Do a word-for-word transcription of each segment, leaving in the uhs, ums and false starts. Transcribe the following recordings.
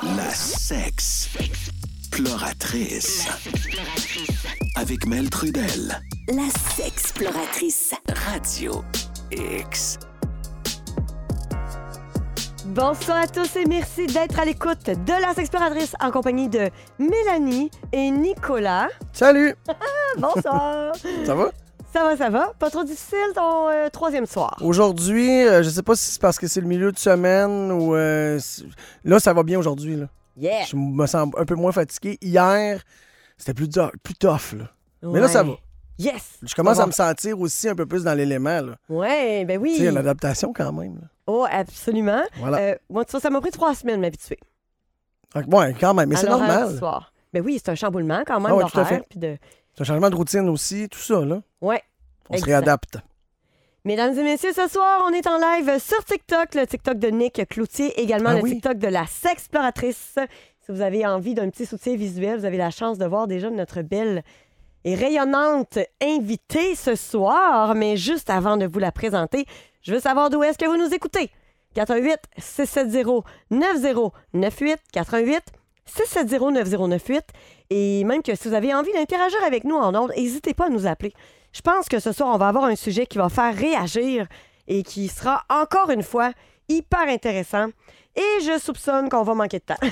La sexploratrice. Avec Mel Trudel. La sexploratrice. Radio X. Bonsoir à tous et merci d'être à l'écoute de La Sexploratrice en compagnie de Mélanie et Nicolas. Salut! Bonsoir! Ça va? Ça va, ça va. Pas trop difficile ton euh, troisième soir. Aujourd'hui, euh, je sais pas si c'est parce que c'est le milieu de semaine ou... euh, c'est- là, ça va bien aujourd'hui. Là. Yeah! Je me sens un peu moins fatigué. Hier, c'était plus, dur- plus tough. Là. Mais là, ça va. Yes! Je commence Ça à va. me sentir aussi un peu plus dans l'élément. Là. Ouais, ben oui. Tu sais, il y a une adaptation quand même. Là. Oh, absolument. Voilà. Euh, moi, ça, ça m'a pris trois semaines de m'habituer. Donc, ouais, quand même, mais à c'est l'horaire normal. du soir. Ben oui, c'est un chamboulement quand même Ah ouais, tout à d'horaire. fait. Puis de... C'est un changement de routine aussi, tout ça. Là. Ouais. On se Exact. réadapte. Mesdames et messieurs, ce soir, on est en live sur TikTok, le TikTok de Nick Cloutier, également Ah le oui. TikTok de la Sexploratrice. Si vous avez envie d'un petit soutien visuel, vous avez la chance de voir déjà notre belle et rayonnante invitée ce soir. Mais juste avant de vous la présenter, je veux savoir d'où est-ce que vous nous écoutez. quatre un huit, six sept zéro, neuf zéro neuf huit, quatre un huit, six sept zéro, neuf zéro neuf huit. Et même que si vous avez envie d'interagir avec nous en ondes, n'hésitez pas à nous appeler. Je pense que ce soir, on va avoir un sujet qui va faire réagir et qui sera encore une fois hyper intéressant. Et je soupçonne qu'on va manquer de temps.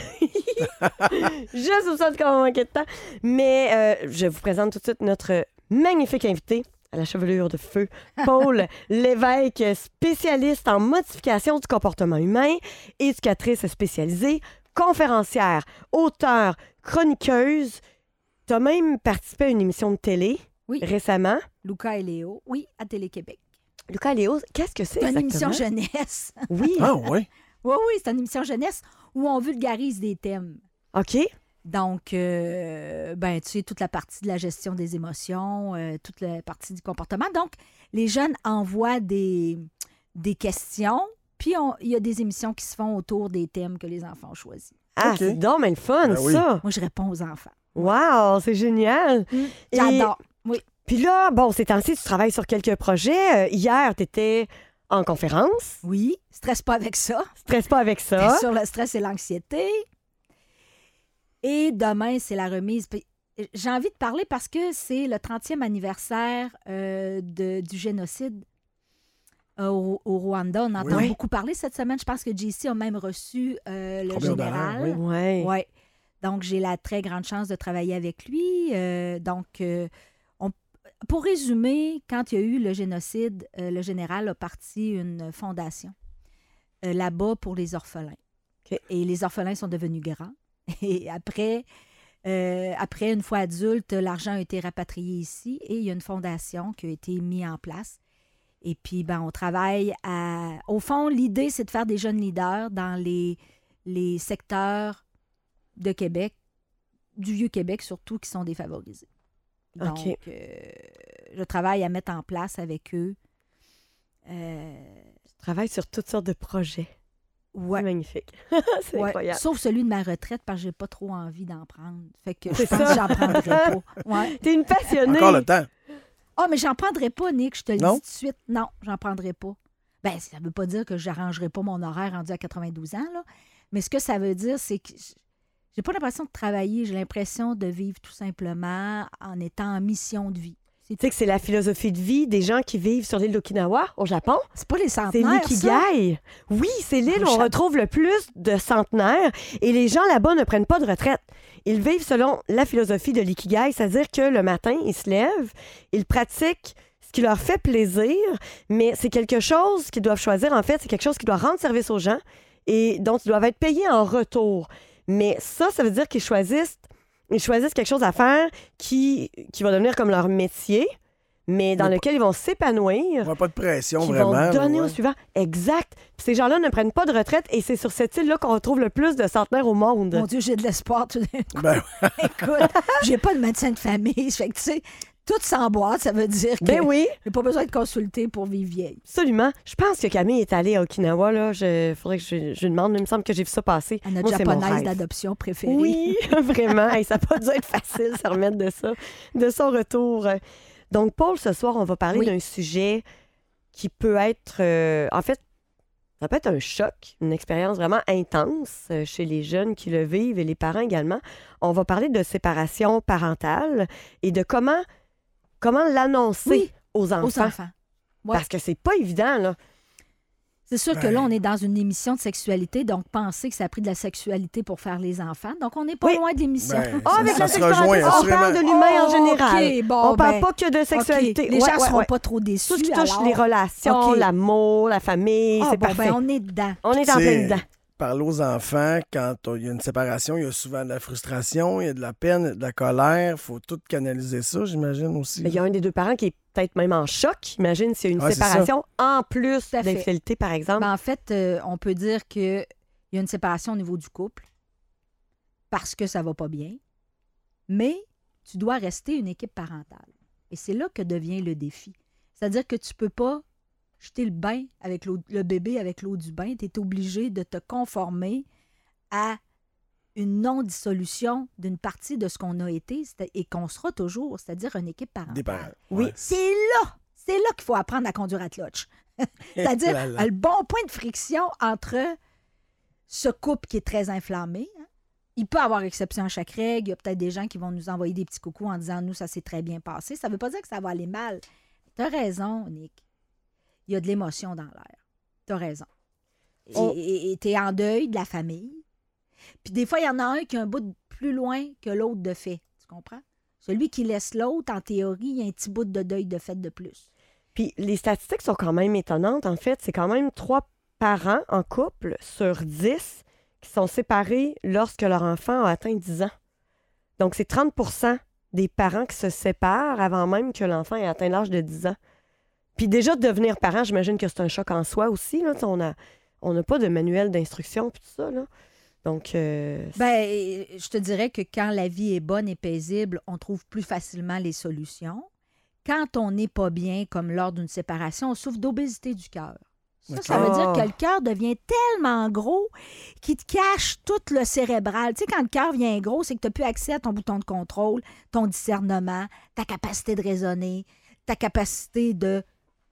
je soupçonne qu'on va manquer de temps. Mais euh, je vous présente tout de suite notre magnifique invité à la chevelure de feu, Paul Lévesque, spécialiste en modification du comportement humain, éducatrice spécialisée, conférencière, auteure, chroniqueuse. Tu as même participé à une émission de télé Oui. récemment. Luca et Léo, oui, à Télé-Québec. Lucas Léo, qu'est-ce que c'est C'est une exactement? émission jeunesse. Oui, Ah oui? Oui, oui, c'est une émission jeunesse où on vulgarise des thèmes. OK. Donc, euh, ben, tu sais, toute la partie de la gestion des émotions, euh, toute la partie du comportement. Donc, les jeunes envoient des, des questions, puis on- il y a des émissions qui se font autour des thèmes que les enfants ont choisis. Ah, OK. c'est donc mais le fun, Ben oui. ça. Moi, je réponds aux enfants. Wow, c'est génial. Et- J'adore. Oui. Puis là, bon, ces temps-ci, tu travailles sur quelques projets. Euh, hier, tu étais en conférence. Oui, stresse pas avec ça. Stresse pas avec ça. Sur le stress et l'anxiété. Et demain, c'est la remise. Puis, j'ai envie de parler parce que c'est le trentième anniversaire euh, de- du génocide euh, au, au Rwanda. On entend Oui. beaucoup parler cette semaine. Je pense que J C a même reçu euh, le Trop bien d'honneur, général. oui. Ouais. Ouais. Donc, j'ai la très grande chance de travailler avec lui. Euh, donc, euh, on- pour résumer, quand il y a eu le génocide, euh, le général a parti une fondation euh, là-bas pour les orphelins. OK. Et les orphelins sont devenus grands. Et après, euh, après, une fois adultes, l'argent a été rapatrié ici et il y a une fondation qui a été mise en place. Et puis, ben, on travaille à... Au fond, l'idée, c'est de faire des jeunes leaders dans les, les secteurs de Québec, du Vieux-Québec surtout, qui sont défavorisés. Donc, OK. euh, je travaille à mettre en place avec eux. Euh, Tu travailles sur toutes sortes de projets. C'est ouais, magnifique. c'est ouais. incroyable. Sauf celui de ma retraite, parce que j'ai pas trop envie d'en prendre. Fait que je C'est pense ça. que j'en prendrai pas. Ouais. T'es une passionnée. Encore le temps. Ah, mais j'en prendrai pas, Nick, je te le Non? dis tout de suite. Non, j'en prendrai pas. Ben, ça veut pas dire que j'arrangerai pas mon horaire rendu à quatre-vingt-douze ans, là. Mais ce que ça veut dire, c'est que j- j'ai pas l'impression de travailler, j'ai l'impression de vivre tout simplement en étant en mission de vie. C'est Tu sais que c'est la philosophie de vie des gens qui vivent sur l'île d'Okinawa, au Japon. C'est pas les C'est centenaires, ça? l'ikigai. Oui, c'est l'île où on Japon. retrouve le plus de centenaires et les gens là-bas ne prennent pas de retraite. Ils vivent selon la philosophie de l'ikigai, c'est-à-dire que le matin, ils se lèvent, ils pratiquent ce qui leur fait plaisir, mais c'est quelque chose qu'ils doivent choisir. En fait, c'est quelque chose qui doit rendre service aux gens et dont ils doivent être payés en retour. Mais ça, ça veut dire qu'ils choisissent, ils choisissent quelque chose à faire qui, qui va devenir comme leur métier, mais dans Mais lequel ils vont s'épanouir. On n'a pas de pression, Qui vraiment. vont là, donner ouais. au suivant. Exact. Puis ces gens-là ne prennent pas de retraite et c'est sur cette île-là qu'on retrouve le plus de centenaires au monde. Mon Dieu, j'ai de l'espoir. tout d'un coup. Ben, Écoute, j'ai pas de médecin de famille. Fait que, tu sais, tout s'emboîte, ça veut dire que Ben oui, j'ai pas besoin de consulter pour vivre vieille. absolument. Je pense que Camille est allée à Okinawa. Là. Je faudrait que je, je lui demande. Il me semble que j'ai vu ça passer. À notre Moi, c'est mon japonaise rêve. d'adoption préférée. Oui, vraiment. Hey, ça n'a pas dû être facile de se remettre de ça, de son retour. Donc, Paul, ce soir, on va parler Oui. d'un sujet qui peut être... euh, en fait, ça peut être un choc, une expérience vraiment intense euh, chez les jeunes qui le vivent et les parents également. On va parler de séparation parentale et de comment, comment l'annoncer Oui, aux enfants. Aux enfants. Ouais. Parce que c'est pas évident, là. C'est sûr que Ben- là, on est dans une émission de sexualité, donc pensez que ça a pris de la sexualité pour faire les enfants. Donc, on n'est pas Oui. loin de l'émission. Ben, Ah, Ça- avec ça la se sexualité, rejoint, on assurément. parle de l'humain en Oh, général. OK, bon, on parle ben, pas que de sexualité. OK. Les gens Ouais, ne ouais, seront ouais. pas trop déçus. Tout ce qui touche alors. les relations, OK. l'amour, la famille, Ah, c'est bon, parfait. ben, on est dedans. On est en C'est- plein dedans. Parler aux enfants, quand il y a une séparation, il y a souvent de la frustration, il y a de la peine, il y a de la colère. Il faut tout canaliser ça, j'imagine aussi. Mais il y a un des deux parents qui est peut-être même en choc. Imagine s'il y a une Ouais, c'est séparation en plus Tout à fait. d'infidélité, par exemple. Ben, en fait, euh, on peut dire qu'il y a une séparation au niveau du couple parce que ça va pas bien, mais tu dois rester une équipe parentale. Et c'est là que devient le défi. C'est-à-dire que tu peux pas jeter le bain avec l'eau, le bébé avec l'eau du bain. Tu es obligé de te conformer à une non-dissolution d'une partie de ce qu'on a été c'est- et qu'on sera toujours, c'est-à-dire une équipe parentale. Des parents. Oui. Ouais. C'est là, c'est là qu'il faut apprendre à conduire à clutch. C'est-à-dire Là, là. le bon point de friction entre ce couple qui est très inflammé. hein. Il peut avoir exception à chaque règle. Il y a peut-être des gens qui vont nous envoyer des petits coucous en disant « Nous, ça s'est très bien passé ». Ça ne veut pas dire que ça va aller mal. Tu as raison, Nick. Il y a de l'émotion dans l'air. Tu as raison. On- Et tu es en deuil de la famille. Puis des fois, il y en a un qui a un bout de plus loin que l'autre de fait. Tu comprends? Celui qui laisse l'autre, en théorie, il y a un petit bout de deuil de fait de plus. Puis les statistiques sont quand même étonnantes. En fait, c'est quand même trois parents en couple sur dix qui sont séparés lorsque leur enfant a atteint dix ans. Donc, c'est trente pour cent des parents qui se séparent avant même que l'enfant ait atteint l'âge de dix ans. Puis déjà, devenir parent, j'imagine que c'est un choc en soi aussi. Là. Tu sais, On a, on n'a pas de manuel d'instruction puis tout ça. Là. Donc, euh, Ben, je te dirais que quand la vie est bonne et paisible, on trouve plus facilement les solutions. Quand on n'est pas bien, comme lors d'une séparation, on souffre d'obésité du cœur. Ça, ça veut Oh. dire que le cœur devient tellement gros qu'il te cache tout le cérébral. Tu sais, quand le cœur vient gros, c'est que tu n'as plus accès à ton bouton de contrôle, ton discernement, ta capacité de raisonner, ta capacité de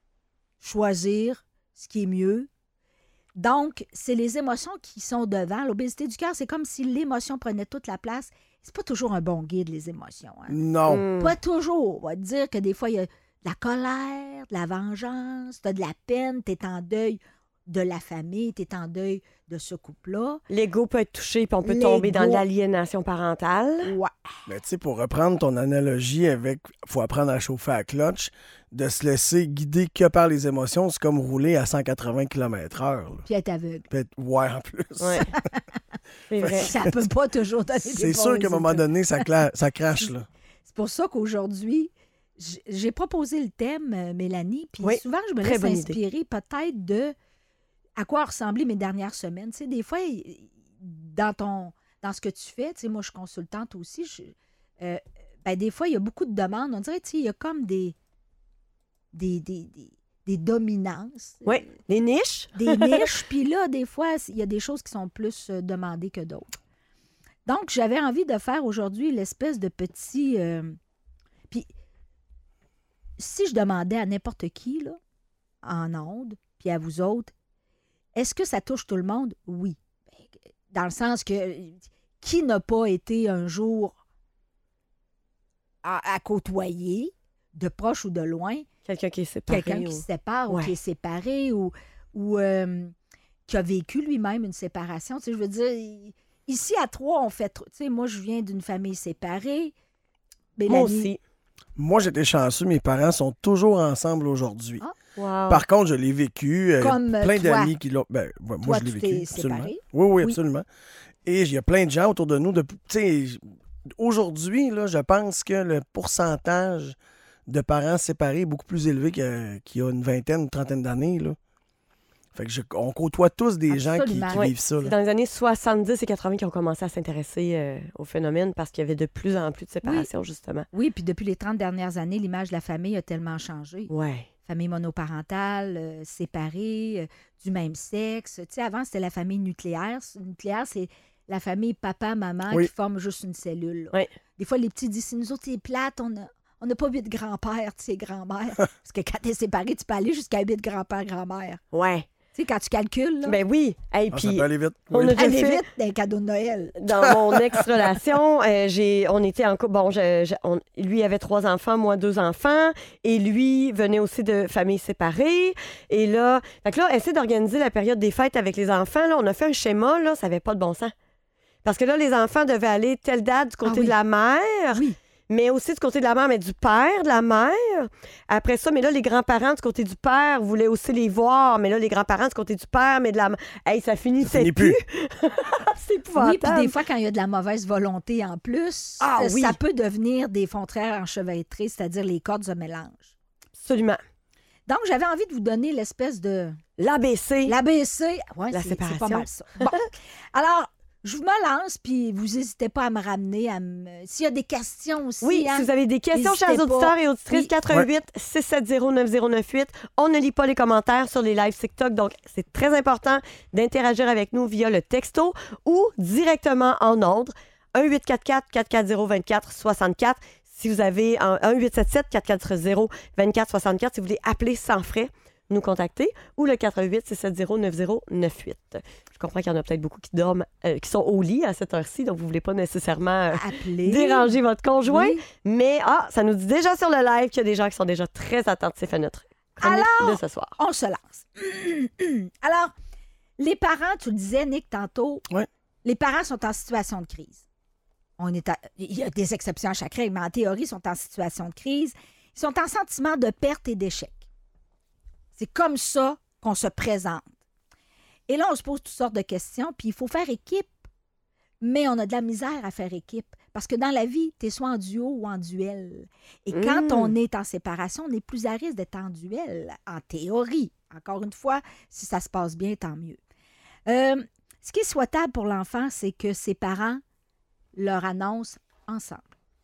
choisir ce qui est mieux. Donc, c'est les émotions qui sont devant. L'obésité du cœur, c'est comme si l'émotion prenait toute la place. C'est pas toujours un bon guide, les émotions. hein. Non. hmm. Pas toujours. On va te dire que des fois, il y a de la colère, de la vengeance, tu as de la peine, tu es en deuil de la famille, tu es en deuil de ce couple-là. l'ego peut être touché puis on peut L'ego. tomber dans l'aliénation parentale. Ouais. Mais tu sais, pour reprendre ton analogie avec faut apprendre à chauffer à clutch, de se laisser guider que par les émotions, c'est comme rouler à cent quatre-vingts kilomètres heure. Puis être aveugle. Peut être ouais en plus. Ouais. C'est vrai. Ça peut pas toujours donner des C'est bons sûr qu'à un moment résultats. donné, ça, cla- ça crache. Là. C'est pour ça qu'aujourd'hui, j- j'ai proposé le thème, euh, Mélanie, puis Oui, souvent, je me très laisse bonne idée. inspirer peut-être de à quoi ont ressemblé mes dernières semaines. Tu sais, des fois, il- dans ton dans ce que tu fais, tu sais, moi, je suis consultante aussi, je- euh, ben, des fois, il y a beaucoup de demandes. On dirait, tu sais, il y a comme des des, des, des, des dominances, Oui, les niches. des niches, puis là, des fois, il y a des choses qui sont plus euh, demandées que d'autres. Donc, j'avais envie de faire aujourd'hui l'espèce de petit... euh, Puis, si je demandais à n'importe qui, là, en ondes, puis à vous autres, est-ce que ça touche tout le monde? Oui. Dans le sens que qui n'a pas été un jour à, à côtoyer, de proche ou de loin, Quelqu'un qui est séparé. quelqu'un qui ou- se sépare Ouais. ou qui est séparé ou, ou euh, qui a vécu lui-même une séparation. Tu sais, je veux dire, i- ici à trois, on fait... tr- Tu sais, moi, je viens d'une famille séparée. Moi Mélanie- aussi. Moi, j'étais chanceux, mes parents sont toujours ensemble aujourd'hui. Ah, Wow. Par contre, je l'ai vécu. euh, Comme, euh, plein toi. d'amis qui l'ont. Ben, ouais, moi, Toi, je l'ai tu vécu. t'es Absolument. séparé? Oui, oui, Oui. absolument. Et il y a plein de gens autour de nous. De, tu sais, aujourd'hui, là, je pense que le pourcentage de parents séparés est beaucoup plus élevé que- qu'il y a une vingtaine, une trentaine d'années. Là. Fait que je- on côtoie tous des gens qui, Absolument. qui Oui. vivent ça. C'est là. dans les années soixante-dix et quatre-vingts qu'ils ont commencé à s'intéresser euh, au phénomène parce qu'il y avait de plus en plus de séparations, justement. Oui, puis depuis les trente dernières années, l'image de la famille a tellement changé. Ouais. Famille monoparentale, euh, séparée, euh, du même sexe. Tu sais, avant, c'était la famille nucléaire. Nucléaire, c'est la famille papa-maman Oui. qui forme juste une cellule. là. Oui. Des fois, les petits disent, si nous autres, c'est plate, on a... On n'a pas huit grands-pères, tu sais, grand-mères. Parce que quand t'es séparé, tu peux aller jusqu'à huit grands-pères, grand-mères. Ouais. Tu sais, quand tu calcules, là, Ben oui. Et Ah, puis, ça peut aller vite. on Oui. a déjà allez fait... vite d'un cadeau de Noël. Dans mon ex-relation, euh, j'ai, on était en couple. Bon, je- je- on- lui avait trois enfants, moi deux enfants. Et lui venait aussi de familles séparées. Et là, fait que là, essayer d'organiser la période des fêtes avec les enfants. Là, on a fait un schéma, là, ça n'avait pas de bon sens. Parce que là, les enfants devaient aller telle date du côté Ah oui. de la mère. Oui. Mais aussi du côté de la mère, mais du père, de la mère. Après ça, mais là, les grands-parents du côté du père voulaient aussi les voir. Mais là, les grands-parents du côté du père, mais de la mère. Hey, ça finissait finit plus. plus. C'est épouvantable. Oui, puis des fois, quand il y a de la mauvaise volonté en plus, Ah euh, oui. ça peut devenir des fontraires enchevêtrés, c'est-à-dire les cordes se mélangent. Absolument. Donc, j'avais envie de vous donner l'espèce de... L'A B C. L'A B C. Ouais, La c'est- séparation. c'est pas mal ça. Bon. Alors, je me lance, puis vous n'hésitez pas à me ramener. À me... S'il y a des questions aussi. Oui, hein, si vous avez des questions, n'hésitez chers auditeurs pas. et auditrices, Oui. quatre un huit, six sept zéro, neuf zéro neuf huit. On ne lit pas les commentaires sur les lives TikTok, donc c'est très important d'interagir avec nous via le texto ou directement en ondes. un huit quatre quatre, quatre quatre zéro, deux quatre six quatre. Si vous avez un un huit sept sept, quatre quatre zéro, deux quatre six quatre, si vous voulez appeler sans frais, nous contacter, ou le quatre un huit, six sept zéro, neuf zéro neuf huit. Je comprends qu'il y en a peut-être beaucoup qui dorment, euh, qui sont au lit à cette heure-ci, donc vous ne voulez pas nécessairement euh, Appeler. déranger votre conjoint. Oui. Mais ah, ça nous dit déjà sur le live qu'il y a des gens qui sont déjà très attentifs à notre chronique Alors, de ce soir. On se lance. Alors, les parents, tu le disais, Nick, tantôt, Ouais. les parents sont en situation de crise. On est à- Il y a des exceptions à chaque règle, mais en théorie, ils sont en situation de crise. Ils sont en sentiment de perte et d'échec. C'est comme ça qu'on se présente. Et là, on se pose toutes sortes de questions, puis il faut faire équipe. Mais on a de la misère à faire équipe. Parce que dans la vie, tu es soit en duo ou en duel. Et quand Mm. on est en séparation, on est plus à risque d'être en duel, en théorie. Encore une fois, si ça se passe bien, tant mieux. Euh, ce qui est souhaitable pour l'enfant, c'est que ses parents leur annoncent ensemble.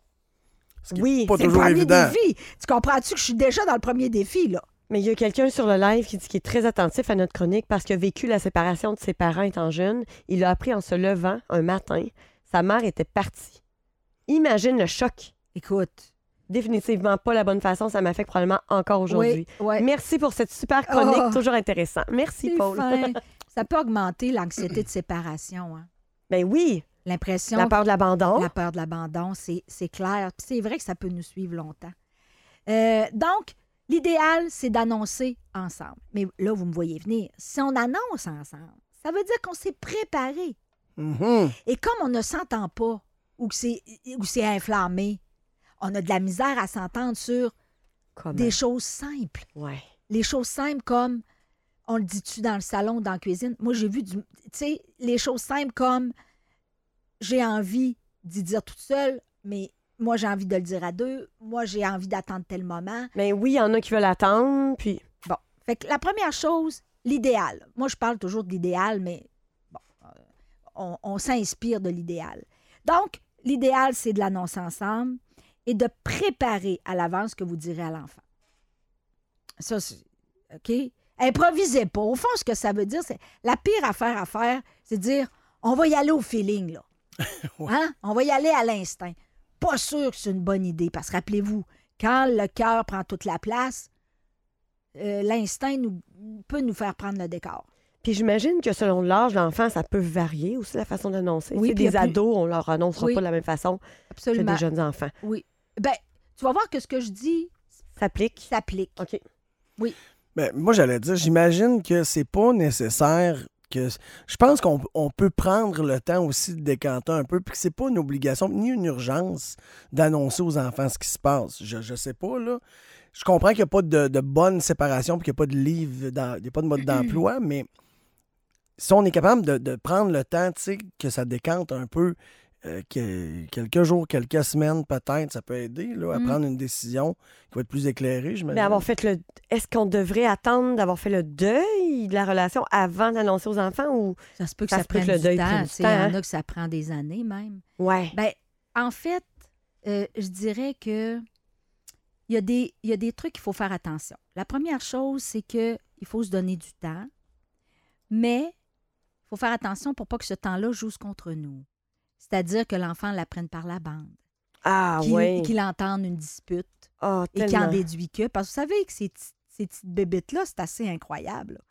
Ce qui est Oui, pas C'est le toujours premier évident. défi. Tu comprends-tu que je suis déjà dans le premier défi, là? Mais il y a quelqu'un sur le live qui dit qu'il est très attentif à notre chronique parce qu'il a vécu la séparation de ses parents étant jeune. Il l'a appris en se levant un matin. Sa mère était partie. Imagine le choc. Écoute. Définitivement pas la bonne façon. Ça m'affecte probablement encore aujourd'hui. Oui, ouais. Merci pour cette super chronique. Oh. Toujours intéressant. Merci, C'est Paul. fin. Ça peut augmenter l'anxiété de séparation. Hein. Ben oui, L'impression, la peur de l'abandon. la peur de l'abandon, c'est, c'est clair. Puis c'est vrai que ça peut nous suivre longtemps. Euh, donc, l'idéal, c'est d'annoncer ensemble. Mais là, vous me voyez venir. Si on annonce ensemble, ça veut dire qu'on s'est préparé. Mhm. Et comme on ne s'entend pas ou que c'est, ou c'est inflammé, on a de la misère à s'entendre sur Comment? des choses simples. Ouais. Les choses simples comme, on le dit-tu dans le salon, dans la cuisine? Moi, j'ai vu du... Tu sais, les choses simples comme, j'ai envie d'y dire toute seule, mais moi, j'ai envie de le dire à deux. Moi, j'ai envie d'attendre tel moment. Mais oui, il y en a qui veulent attendre, puis Bon. Fait que la première chose, l'idéal. Moi, je parle toujours de l'idéal, mais bon, euh, on, on s'inspire de l'idéal. Donc, l'idéal, c'est de l'annoncer ensemble et de préparer à l'avance ce que vous direz à l'enfant. Ça, c'est... OK? Improvisez pas. Au fond, ce que ça veut dire, c'est... La pire affaire à faire, c'est de dire, on va y aller au feeling, là. Ouais. Hein? On va y aller à l'instinct. Pas sûr que c'est une bonne idée, parce que rappelez-vous, quand le cœur prend toute la place, euh, l'instinct nous, peut nous faire prendre le décor. Puis j'imagine que selon l'âge de l'enfant, ça peut varier aussi la façon d'annoncer. Oui, Tu sais, puis il y des a plus- ados, on leur annoncera Oui. pas de la même façon que Absolument. des jeunes enfants. Oui. Ben, tu vas voir que ce que je dis S'applique. s'applique. OK. Ben, moi, j'allais dire, j'imagine que c'est pas nécessaire que. Je pense qu'on on peut prendre le temps aussi de décanter un peu, puis que c'est pas une obligation ni une urgence d'annoncer aux enfants ce qui se passe. Je, je sais pas, là. Je comprends qu'il n'y a pas de, de bonne séparation, puis qu'il n'y a pas de livre, dans- il n'y a pas de mode d'emploi, mais si on est capable de, de prendre le temps, tu sais, que ça décante un peu, euh, que quelques jours, quelques semaines peut-être, ça peut aider là, à Mm. prendre une décision qui va être plus éclairée, j'imagine. Mais avoir fait le. Est-ce qu'on devrait attendre d'avoir fait le deuil de la relation avant d'annoncer aux enfants ou. Ça se peut que Ça ça, se peut prenne que le du deuil temps. prenne du Tu sais, Il y temps, en hein? a que ça prend des années même. Ouais. Ben, en fait, euh, je dirais que il y a des, il y a des trucs qu'il faut faire attention. La première chose, c'est que il faut se donner du temps, mais il faut faire attention pour pas que ce temps-là joue contre nous. C'est-à-dire que l'enfant l'apprenne par la bande, Ah, qu'il ouais. qu'il entende une dispute Ah, et qu'il en tellement. déduit que. Parce que vous savez que ces, petits- ces petites bébites-là, c'est assez incroyable. là.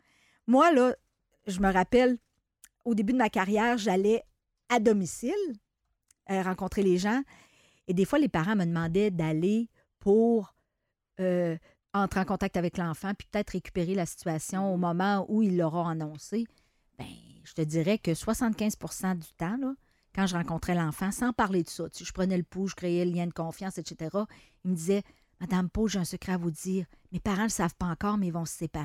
moi, là, je me rappelle, au début de ma carrière, j'allais à domicile euh, rencontrer les gens. Et des fois, les parents me demandaient d'aller pour euh, entrer en contact avec l'enfant puis peut-être récupérer la situation au moment où il l'aura annoncé. Bien, je te dirais que soixante-quinze pour cent du temps, là, quand je rencontrais l'enfant, sans parler de ça, tu sais, je prenais le pouls, je créais le lien de confiance, et cetera, il me disait « Madame Pau, j'ai un secret à vous dire. Mes parents ne le savent pas encore, mais ils vont se séparer. »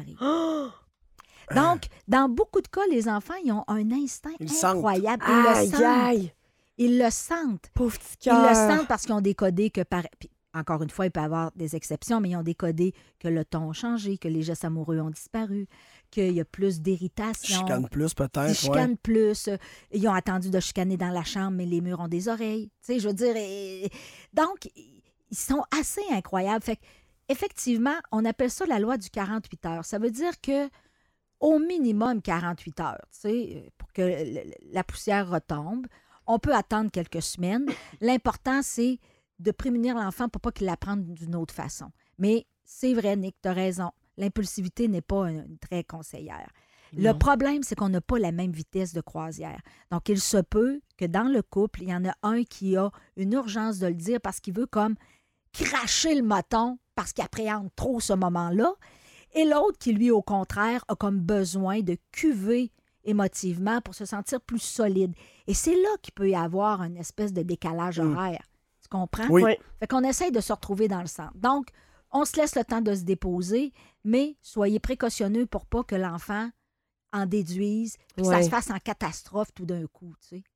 Donc, dans beaucoup de cas, les enfants, ils ont un instinct Ils incroyable. Ils Aïe, le sentent. aïe. Ils le sentent. Pauvre petit Ils cœur. le sentent parce qu'ils ont décodé que, par... Puis, encore une fois, il peut y avoir des exceptions, mais ils ont décodé que le ton a changé, que les gestes amoureux ont disparu, qu'il y a plus d'irritation. Chicane plus, peut-être. Ils chicanent ouais. plus. Ils ont attendu de chicaner dans la chambre, mais les murs ont des oreilles. Tu sais, je veux dire... et- Donc, ils sont assez incroyables. Fait que, effectivement, on appelle ça la loi du quarante-huit heures. Ça veut dire que au minimum quarante-huit heures, tu sais, pour que l- la poussière retombe. On peut attendre quelques semaines. L'important, c'est de prémunir l'enfant pour pas qu'il l'apprenne d'une autre façon. Mais c'est vrai, Nick, tu as raison. L'impulsivité n'est pas une très conseillère. Le Non. problème, c'est qu'on n'a pas la même vitesse de croisière. Donc, il se peut que dans le couple, il y en a un qui a une urgence de le dire parce qu'il veut comme cracher le moton parce qu'il appréhende trop ce moment-là. Et l'autre qui, lui, au contraire, a comme besoin de cuver émotivement pour se sentir plus solide. Et c'est là qu'il peut y avoir une espèce de décalage Mm. horaire. Tu comprends? Oui. Oui. Fait qu'on essaye de se retrouver dans le centre. Donc, on se laisse le temps de se déposer, mais soyez précautionneux pour pas que l'enfant en déduise, puis que ça Ouais. se fasse en catastrophe tout d'un coup, tu sais.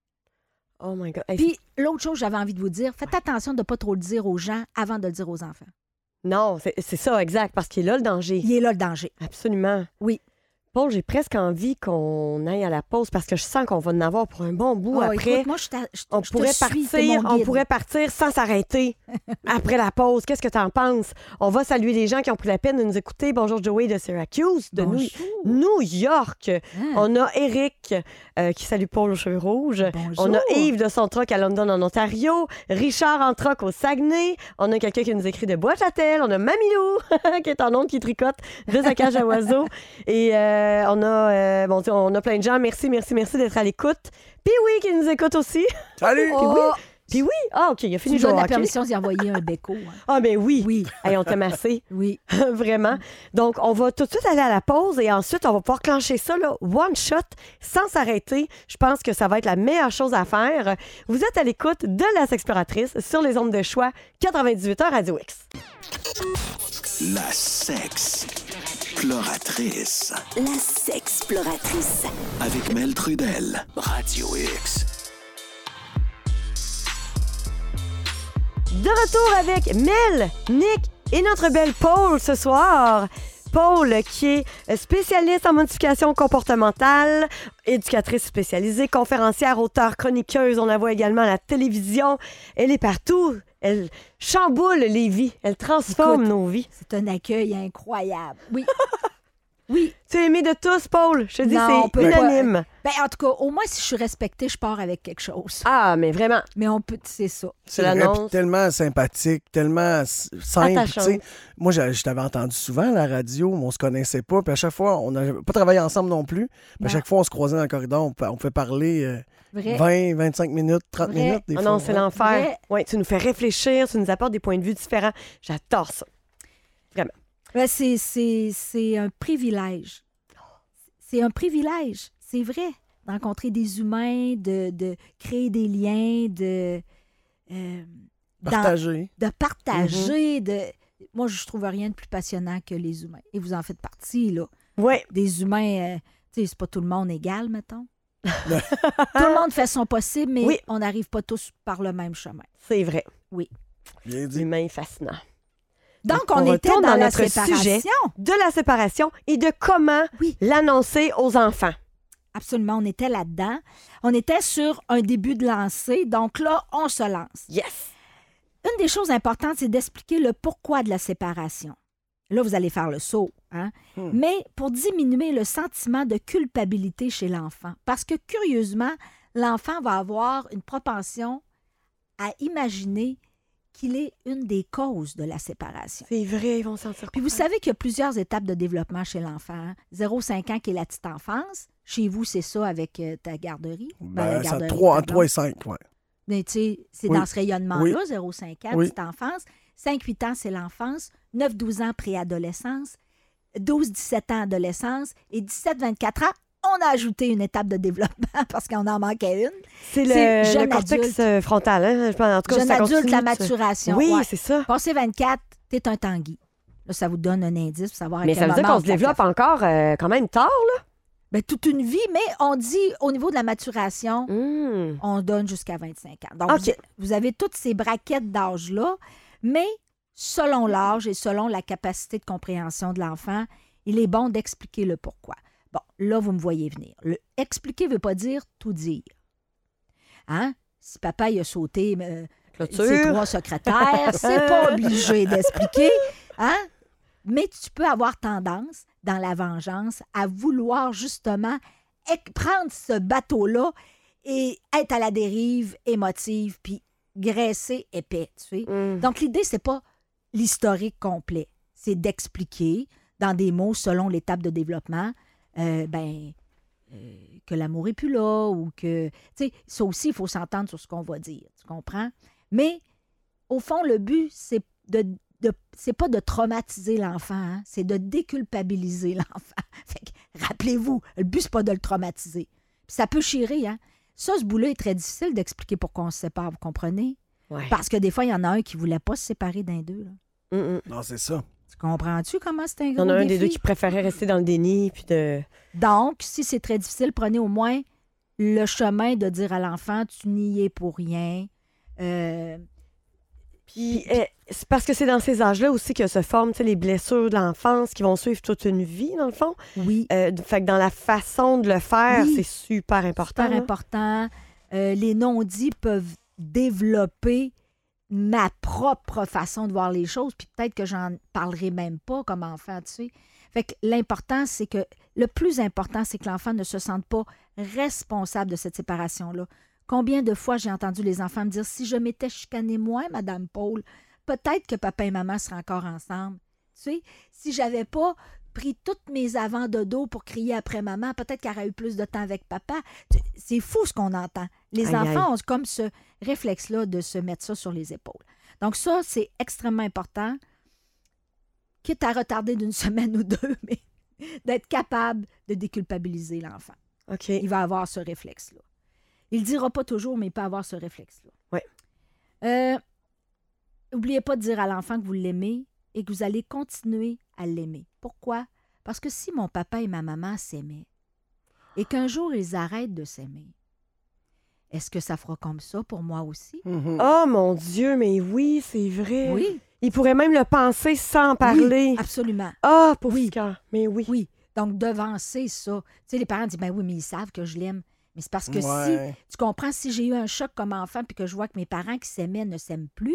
Oh my God. Hey, Puis, l'autre chose que j'avais envie de vous dire, faites attention de ne pas trop le dire aux gens avant de le dire aux enfants. non, c'est c'est ça, exact, parce qu'il est là le danger. Il est là le danger. Absolument. Oui. Paul, j'ai presque envie qu'on aille à la pause parce que je sens qu'on va en avoir pour un bon bout Oh, après. écoute, moi, je, t'a- je- On je te pourrait suis, t'es partir, mon on guide. pourrait partir sans s'arrêter après la pause. Qu'est-ce que tu en penses? On va saluer les gens qui ont pris la peine de nous écouter. Bonjour Joey de Syracuse, de New, Bonjour. New York. Hein? On a Eric euh, qui salue Paul aux cheveux rouges. Bonjour. On a Yves de son truck à London, en Ontario. Richard en truck au Saguenay. On a quelqu'un qui nous écrit de Bois-Châtel. On a Mamilou qui est en onde qui tricote de sa cage à oiseaux. Et euh, on a euh, bon, tu sais, on a plein de gens. Merci, merci, merci d'être à l'écoute. Puis oui, qui nous écoute aussi. Salut! Oh, Puis oui. Ah, OK, il a tu fini nous de jouer donnes au la hockey. permission d'y envoyer un béco. hein. Ah, ben oui. Oui, Hey, on t'aime assez. oui. Vraiment. Donc, on va tout de suite aller à la pause et ensuite, on va pouvoir clencher ça, là, one shot, sans s'arrêter. Je pense que ça va être la meilleure chose à faire. Vous êtes à l'écoute de La Sexploratrice sur les ondes de choix quatre-vingt-dix-huit heures Radio X. La Sexploratrice. La Sexploratrice. Avec Mel Trudel. Radio X. De retour avec Mel, Nick et notre belle Paul ce soir. Paul, qui est spécialiste en modification comportementale, éducatrice spécialisée, conférencière, auteure, chroniqueuse. On la voit également à la télévision. Elle est partout. Elle chamboule les vies. Elle transforme Écoute, nos vies. C'est un accueil incroyable. Oui. Oui. Tu es aimé de tous, Paul. Je te dis, Non, on c'est peut pas. unanime. Ben, en tout cas, au moins, si je suis respectée, je pars avec quelque chose. Ah, mais vraiment. Mais on peut, c'est ça. C'est vrai, l'annonce. puis tellement sympathique, tellement s- simple. Attachante. tu sais. Moi, je, je t'avais entendu souvent à la radio, mais on se connaissait pas. Puis à chaque fois, on n'a pas travaillé ensemble non plus. Puis à Non. chaque fois, on se croisait dans le corridor, on, pa- on fait parler euh, Vrai. vingt, vingt-cinq minutes, trente Vrai. minutes. Des Ah fois. non, c'est Ouais. l'enfer. Vrai. Ouais, tu nous fais réfléchir, tu nous apportes des points de vue différents. J'adore ça. Ben, c'est, c'est, c'est un privilège. C'est un privilège, c'est vrai, de rencontrer des humains, de, de créer des liens, de, euh, dans- Partagé. de partager. Mm-hmm. de... Moi, je trouve rien de plus passionnant que les humains. Et vous en faites partie, là. Ouais. Des humains, euh, tu sais, c'est pas tout le monde égal, mettons. Tout le monde fait son possible, mais Oui. on n'arrive pas tous par le même chemin. C'est vrai. Bien dit. L'humain est fascinant. Donc, On on, était retourne dans, dans la notre séparation. sujet. De la séparation et de comment Oui. l'annoncer aux enfants. Absolument, on était là-dedans. On était sur un début de lancée. Donc là, on se lance. Yes! Une des choses importantes, c'est d'expliquer le pourquoi de la séparation. Là, vous allez faire le saut, hein? Hmm. Mais pour diminuer le sentiment de culpabilité chez l'enfant. Parce que, curieusement, l'enfant va avoir une propension à imaginer qu'il est une des causes de la séparation. C'est vrai, ils vont sentir. Puis vous savez qu'il y a plusieurs étapes de développement chez l'enfant. Hein? zéro à cinq ans qui est la petite enfance. Chez vous, c'est ça avec euh, ta garderie. Ben, la ça garderie, trois, ta entre trois et blonde. cinq, oui. Mais tu sais, c'est Oui. dans ce rayonnement-là, Oui. zéro à cinq ans, Oui. petite enfance. cinq à huit ans, c'est l'enfance. neuf à douze ans, préadolescence. douze à dix-sept ans, adolescence. Et dix-sept à vingt-quatre ans, on a ajouté une étape de développement parce qu'on en manquait une. C'est c'est le, jeune le cortex adulte. euh, frontal, hein? Je pense, en tout cas, Jeune ça adulte, continue la de se- maturation. Oui, ouais. c'est ça. Passé vingt-quatre, t'es un tanguy. Là, ça vous donne un indice pour savoir à Mais quel ça veut dire moment qu'on on se développe encore euh, quand même tard, là. Ben, toute une vie, mais on dit au niveau de la maturation, Hum. on donne jusqu'à vingt-cinq ans. Donc, OK. vous, vous avez toutes ces braquettes d'âge-là, mais selon l'âge et selon la capacité de compréhension de l'enfant, il est bon d'expliquer le pourquoi. Bon, là, vous me voyez venir. Le expliquer ne veut pas dire tout dire. Hein? Si papa il a sauté euh, Clôture. ses trois secrétaires, c'est pas obligé d'expliquer. Hein? Mais tu peux avoir tendance, dans la vengeance, à vouloir justement ec- prendre ce bateau-là et être à la dérive émotive, puis graisser épais, tu sais. Hum. Donc, l'idée, c'est pas l'historique complet. C'est d'expliquer, dans des mots selon l'étape de développement, euh, ben, euh, que l'amour est plus là ou que... Tu sais, ça aussi, il faut s'entendre sur ce qu'on va dire, tu comprends? Mais, au fond, le but, c'est de... de c'est pas de traumatiser l'enfant, hein, c'est de déculpabiliser l'enfant. Fait que, rappelez-vous, le but, c'est pas de le traumatiser. Puis ça peut chirer, hein? Ça, ce bout-là est très difficile d'expliquer pourquoi on se sépare, vous comprenez? Ouais. Parce que des fois, il y en a un qui voulait pas se séparer d'un d'eux, là. Hum, hum. Non, c'est ça. Tu comprends-tu comment c'est un Il y gros en a un défi? des deux qui préférait rester dans le déni, puis de... Donc, si c'est très difficile, prenez au moins le chemin de dire à l'enfant, tu n'y es pour rien. Euh, Puis, euh, c'est parce que c'est dans ces âges-là aussi que se forment tu sais, les blessures de l'enfance qui vont suivre toute une vie, dans le fond. oui, Euh, fait que dans la façon de le faire, Oui. c'est super important. super là. important. Euh, les non-dits peuvent développer ma propre façon de voir les choses, puis peut-être que j'en parlerai même pas comme enfant, tu sais. Fait que l'important, c'est que... Le plus important, c'est que l'enfant ne se sente pas responsable de cette séparation-là. Combien de fois j'ai entendu les enfants me dire « Si je m'étais chicané moi, Madame Paul, peut-être que papa et maman seraient encore ensemble. » Tu sais, si j'avais pas pris toutes mes avants de dos pour crier après maman, peut-être qu'elle aurait eu plus de temps avec papa. Tu- C'est fou ce qu'on entend. Les Aïe, enfants aïe. ont comme ce réflexe-là de se mettre ça sur les épaules. Donc ça, c'est extrêmement important, quitte à retarder d'une semaine ou deux, mais d'être capable de déculpabiliser l'enfant. OK. Il va avoir ce réflexe-là. Il ne le dira pas toujours, mais il peut avoir ce réflexe-là. Ouais. Euh, N'oubliez pas de dire à l'enfant que vous l'aimez et que vous allez continuer à l'aimer. Pourquoi? Parce que si mon papa et ma maman s'aimaient et qu'un jour ils arrêtent de s'aimer, est-ce que ça fera comme ça pour moi aussi? Mhm. Oh mon Dieu, mais oui, c'est vrai. Oui, Il pourrait même le penser sans parler. oui, absolument. Ah, pour Oui. cœur. Mais oui. Oui, donc devancer ça. Tu sais, les parents disent, ben oui, mais ils savent que je l'aime. Mais c'est parce que Ouais. si, tu comprends, si j'ai eu un choc comme enfant puis que je vois que mes parents qui s'aimaient ne s'aiment plus,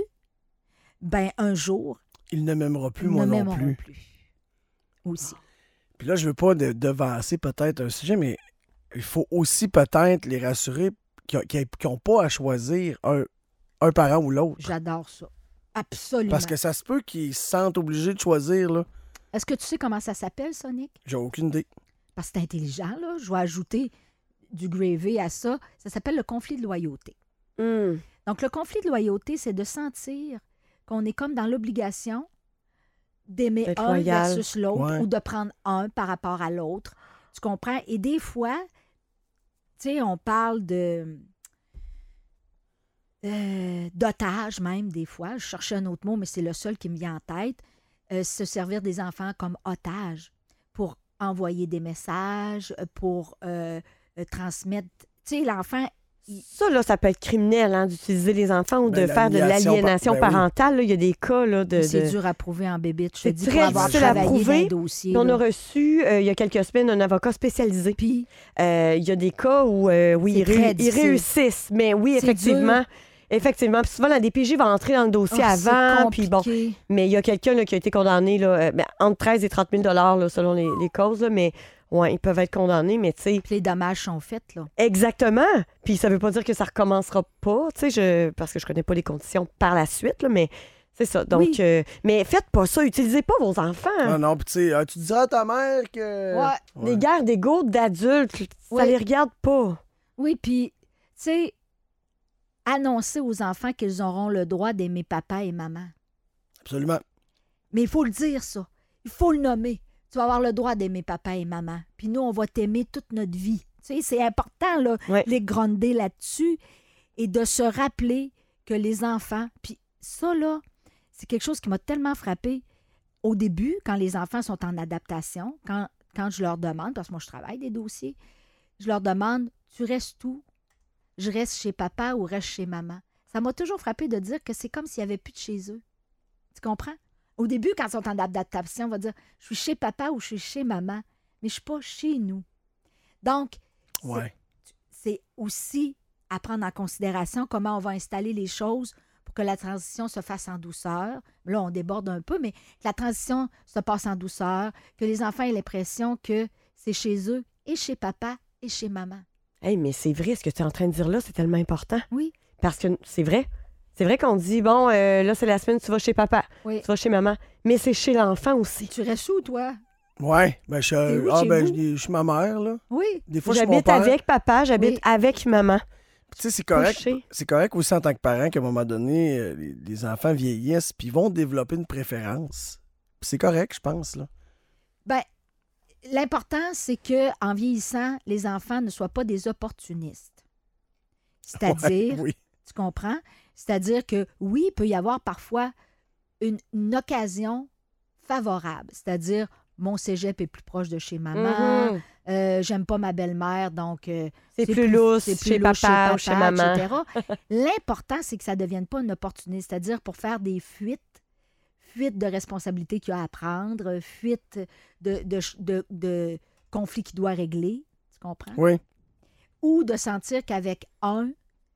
ben un jour, Il ne m'aimera plus, ils moi ne non m'aimeront plus. plus. Aussi. Puis là, je veux pas de- devancer peut-être un sujet, mais il faut aussi peut-être les rassurer qu'ils n'ont pas à choisir un, un parent ou l'autre. J'adore ça. Absolument. Parce que ça se peut qu'ils se sentent obligés de choisir, là. Est-ce que tu sais comment ça s'appelle, Sonic? J'ai aucune idée. Parce que c'est intelligent, là. Je vais ajouter du gravy à ça. Ça s'appelle le conflit de loyauté. Hum. Donc, le conflit de loyauté, c'est de sentir qu'on est comme dans l'obligation d'aimer D'être un loyal. versus l'autre Ouais. ou de prendre un par rapport à l'autre. Tu comprends? Et des fois, tu sais, on parle de... euh, d'otage même, des fois. Je cherchais un autre mot, mais c'est le seul qui me vient en tête. Euh, se servir des enfants comme otages pour envoyer des messages, pour euh, euh, transmettre... Tu sais, l'enfant... Ça, là, ça peut être criminel, hein, d'utiliser les enfants ou Ben, de faire de l'aliénation l'aliénation par- ben oui. parentale. là. Il y a des cas là, de... C'est de- dur à prouver en bébite. Je te C'est dis très pour avoir difficile à travaillé prouver. dans un dossier. Puis on là. a reçu, euh, il y a quelques semaines, un avocat spécialisé. Puis, Euh, Il y a des cas où, euh, oui, C'est ils, ré- très ils difficile. réussissent. Mais oui, C'est effectivement. dur. Effectivement. Puis souvent, la D P J va entrer dans le dossier oh, c'est avant. Puis bon, compliqué. mais il y a quelqu'un là, qui a été condamné là, euh, ben, entre treize et trente mille dollars là, selon les, les causes. Là, mais Ouais, ils peuvent être condamnés, mais tu sais... Puis les dommages sont faits, là. Exactement! Puis ça veut pas dire que ça recommencera pas, tu sais, je... parce que je connais pas les conditions par la suite, là, mais c'est ça. Donc, Oui. euh, mais faites pas ça, utilisez pas vos enfants. Ah non, puis tu sais, euh, tu diras à ta mère que... Ouais. Des guerres d'ego d'adultes, ça Ouais. les regarde pas. Oui, puis, tu sais, annoncer aux enfants qu'ils auront le droit d'aimer papa et maman. Absolument. Mais il faut le dire, ça. Il faut le nommer. Tu vas avoir le droit d'aimer papa et maman. Puis nous, on va t'aimer toute notre vie. Tu sais, c'est important, là, Ouais. les gronder là-dessus et de se rappeler que les enfants... Puis ça, là, c'est quelque chose qui m'a tellement frappée au début, quand les enfants sont en adaptation, quand, quand je leur demande, parce que moi, je travaille des dossiers, je leur demande, tu restes où? Je reste chez papa ou reste chez maman? Ça m'a toujours frappé de dire que c'est comme s'il n'y avait plus de chez eux. Tu comprends? Au début, quand ils sont en adaptation, on va dire, je suis chez papa ou je suis chez maman, mais je ne suis pas chez nous. Donc, c'est- Ouais. c'est aussi à prendre en considération comment on va installer les choses pour que la transition se fasse en douceur. Là, on déborde un peu, mais que la transition se passe en douceur, que les enfants aient l'impression que c'est chez eux et chez papa et chez maman. Hey, mais c'est vrai, ce que tu es en train de dire là, c'est tellement important. Oui. Parce que c'est vrai. C'est vrai qu'on dit, bon, euh, là, c'est la semaine, tu vas chez papa, Oui. tu vas chez maman. Mais c'est chez l'enfant aussi. Tu restes où, toi? Ouais. Ben, je T'es où ah, chez ben, vous? je je suis ma mère, là. Oui. Des fois, je suis mon J'habite père. avec papa, j'habite Oui. avec maman. Tu sais, c'est correct. Couché. C'est correct aussi en tant que parent qu'à un moment donné, euh, les, les enfants vieillissent puis ils vont développer une préférence. Puis c'est correct, je pense, là. Ben, l'important, c'est que en vieillissant, les enfants ne soient pas des opportunistes. C'est-à-dire, Ouais, oui. tu comprends? C'est-à-dire que oui, il peut y avoir parfois une, une occasion favorable. C'est-à-dire, mon cégep est plus proche de chez maman, Mhm. euh, j'aime pas ma belle-mère, donc euh, C'est plus lousse c'est plus chez lousse papa ou chez maman. et cetera. L'important, c'est que ça ne devienne pas une opportuniste, c'est-à-dire pour faire des fuites, fuites de responsabilités qu'il y a à prendre, fuites de, de, de, de conflits qu'il doit régler, tu comprends? Oui. Ou de sentir qu'avec un,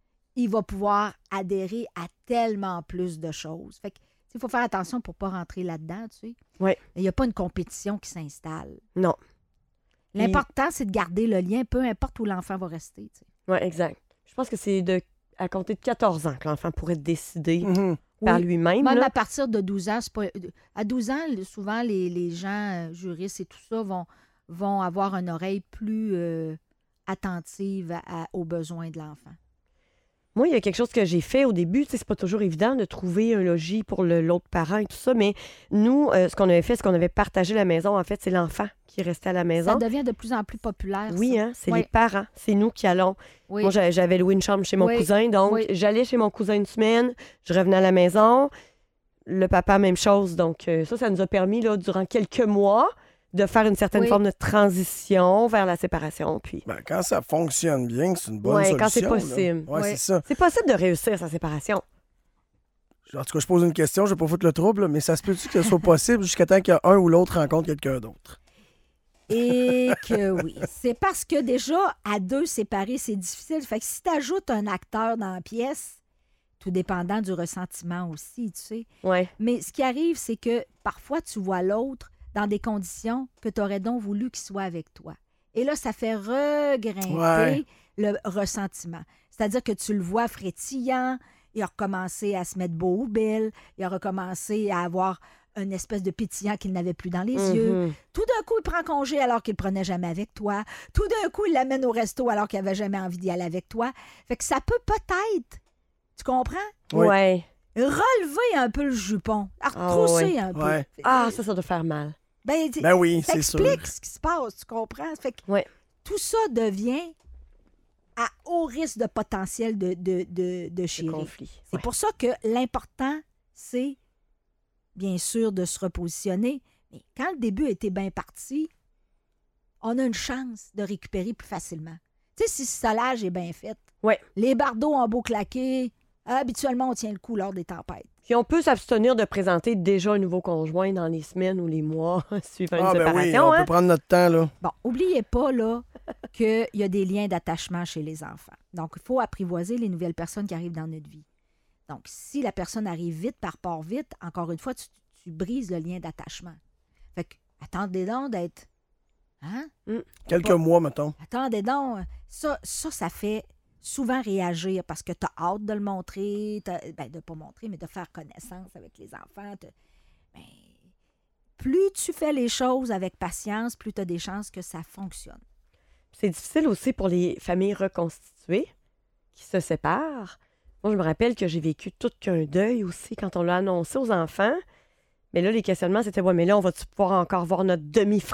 il va pouvoir adhérer à tellement plus de choses. Fait que, il faut faire attention pour ne pas rentrer là-dedans, tu sais. Oui. Il n'y a pas une compétition qui s'installe. Non. L'important, c'est de garder le lien, peu importe où l'enfant va rester, tu sais. Oui, exact. Je pense que c'est de à compter de quatorze ans que l'enfant pourrait décider Mhm. par Oui. lui-même. Même là. à partir de douze ans, c'est pas... à douze ans, le- souvent, les, les gens, euh, juristes et tout ça, vont, vont avoir une oreille plus euh, attentive à- à- aux besoins de l'enfant. Moi, il y a quelque chose que j'ai fait au début. Tu sais, c'est pas toujours évident de trouver un logis pour le- l'autre parent et tout ça, mais nous, euh, ce qu'on avait fait, c'est qu'on avait partagé la maison. En fait, c'est l'enfant qui restait à la Ça maison. devient de plus en plus populaire, Oui, ça. hein, c'est Oui. les parents. C'est nous qui allons. Oui. Moi, j'avais j'avais loué une chambre chez mon Oui. cousin, donc Oui. j'allais chez mon cousin une semaine, je revenais à la maison. Le papa, même chose. Donc, euh, ça, ça nous a permis, là, durant quelques mois, de faire une certaine Oui. forme de transition vers la séparation. Puis, Ben, quand ça fonctionne bien, c'est une bonne Ouais, solution. quand c'est là. possible. Ouais, Ouais. c'est ça. c'est possible de réussir sa séparation. En tout cas, je pose une question, je vais pas foutre le trouble, là, mais ça se peut-tu que ce soit possible jusqu'à temps qu'un ou l'autre rencontre quelqu'un d'autre? Et que oui. C'est parce que déjà, à deux séparés, c'est difficile. Fait que si tu ajoutes un acteur dans la pièce, tout dépendant du ressentiment aussi, tu sais. Ouais. Mais ce qui arrive, c'est que parfois, tu vois l'autre dans des conditions que tu aurais donc voulu qu'il soit avec toi. Et là, ça fait regrimper Ouais. le ressentiment. C'est-à-dire que tu le vois frétillant, il a recommencé à se mettre beau ou belle, il a recommencé à avoir une espèce de pétillant qu'il n'avait plus dans les yeux. Mhm. Tout d'un coup, il prend congé alors qu'il ne prenait jamais avec toi. Tout d'un coup, il l'amène au resto alors qu'il n'avait jamais envie d'y aller avec toi. Fait que ça peut peut-être, tu comprends, Oui. Ouais. relever un peu le jupon, à Ah, retrousser ouais. un peu. Ouais. Ah, ça, ça doit faire mal. Ben, tu- Ben oui, ça c'est sûr. explique ce qui se passe, tu comprends? Fait que Ouais. tout ça devient à haut risque de potentiel de, de, de, de Le chirer. conflit. C'est Ouais. pour ça que l'important, c'est bien sûr de se repositionner. Mais quand le début était bien parti, on a une chance de récupérer plus facilement. Tu sais, si ce solage est bien fait, Ouais. les bardeaux en beau claqué, habituellement, on tient le coup lors des tempêtes. Puis on peut s'abstenir de présenter déjà un nouveau conjoint dans les semaines ou les mois suivant Ah, une ben oui, séparation. on hein? peut prendre notre temps, là. Bon, oubliez pas, là, qu'il y a des liens d'attachement chez les enfants. Donc, il faut apprivoiser les nouvelles personnes qui arrivent dans notre vie. Donc, si la personne arrive vite, par part vite, encore une fois, tu, tu brises le lien d'attachement. Fait que, attendez donc d'être Hein? Quelques Pas- mois, mettons. Attendez donc, ça, ça, ça fait souvent réagir parce que tu as hâte de le montrer, t'as- ben, de ne pas montrer, mais de faire connaissance avec les enfants. t'as- ben, plus tu fais les choses avec patience, plus tu as des chances que ça fonctionne. C'est difficile aussi pour les familles reconstituées qui se séparent. Moi, je me rappelle que j'ai vécu tout qu'un deuil aussi quand on l'a annoncé aux enfants. Mais là, les questionnements, c'était « Ouais, mais là, on va-tu pouvoir encore voir notre demi-frère? »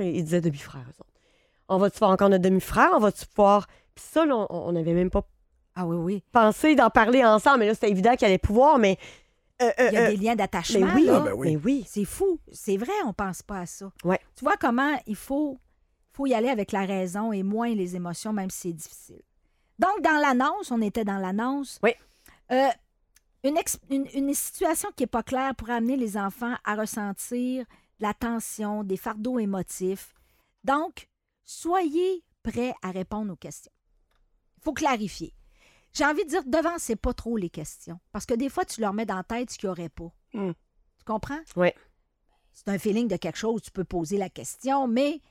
Ils disaient « Demi-frère, eux autres. On va-tu voir encore notre demi-frère? On va-tu pouvoir... » Puis ça, là, on n'avait même pas Ah oui, oui. pensé d'en parler ensemble. Mais là, c'était évident qu'il allait pouvoir, mais... euh, euh, Il y a euh, des liens d'attachement. mais oui, là. Ah, ben oui. mais oui. C'est fou. C'est vrai, on pense pas à ça. Ouais. Tu vois comment il faut, faut y aller avec la raison et moins les émotions, même si c'est difficile. Donc, dans l'annonce, on était dans l'annonce. Oui. Euh, une, ex- une, une situation qui n'est pas claire pourrait amener les enfants à ressentir de la tension, des fardeaux émotifs. Donc, soyez prêts à répondre aux questions. Il faut clarifier. J'ai envie de dire, devancez pas trop les questions. Parce que des fois, tu leur mets dans la tête ce qu'il n'y aurait pas. Mm. Tu comprends? Oui. C'est un feeling de quelque chose, tu peux poser la question, mais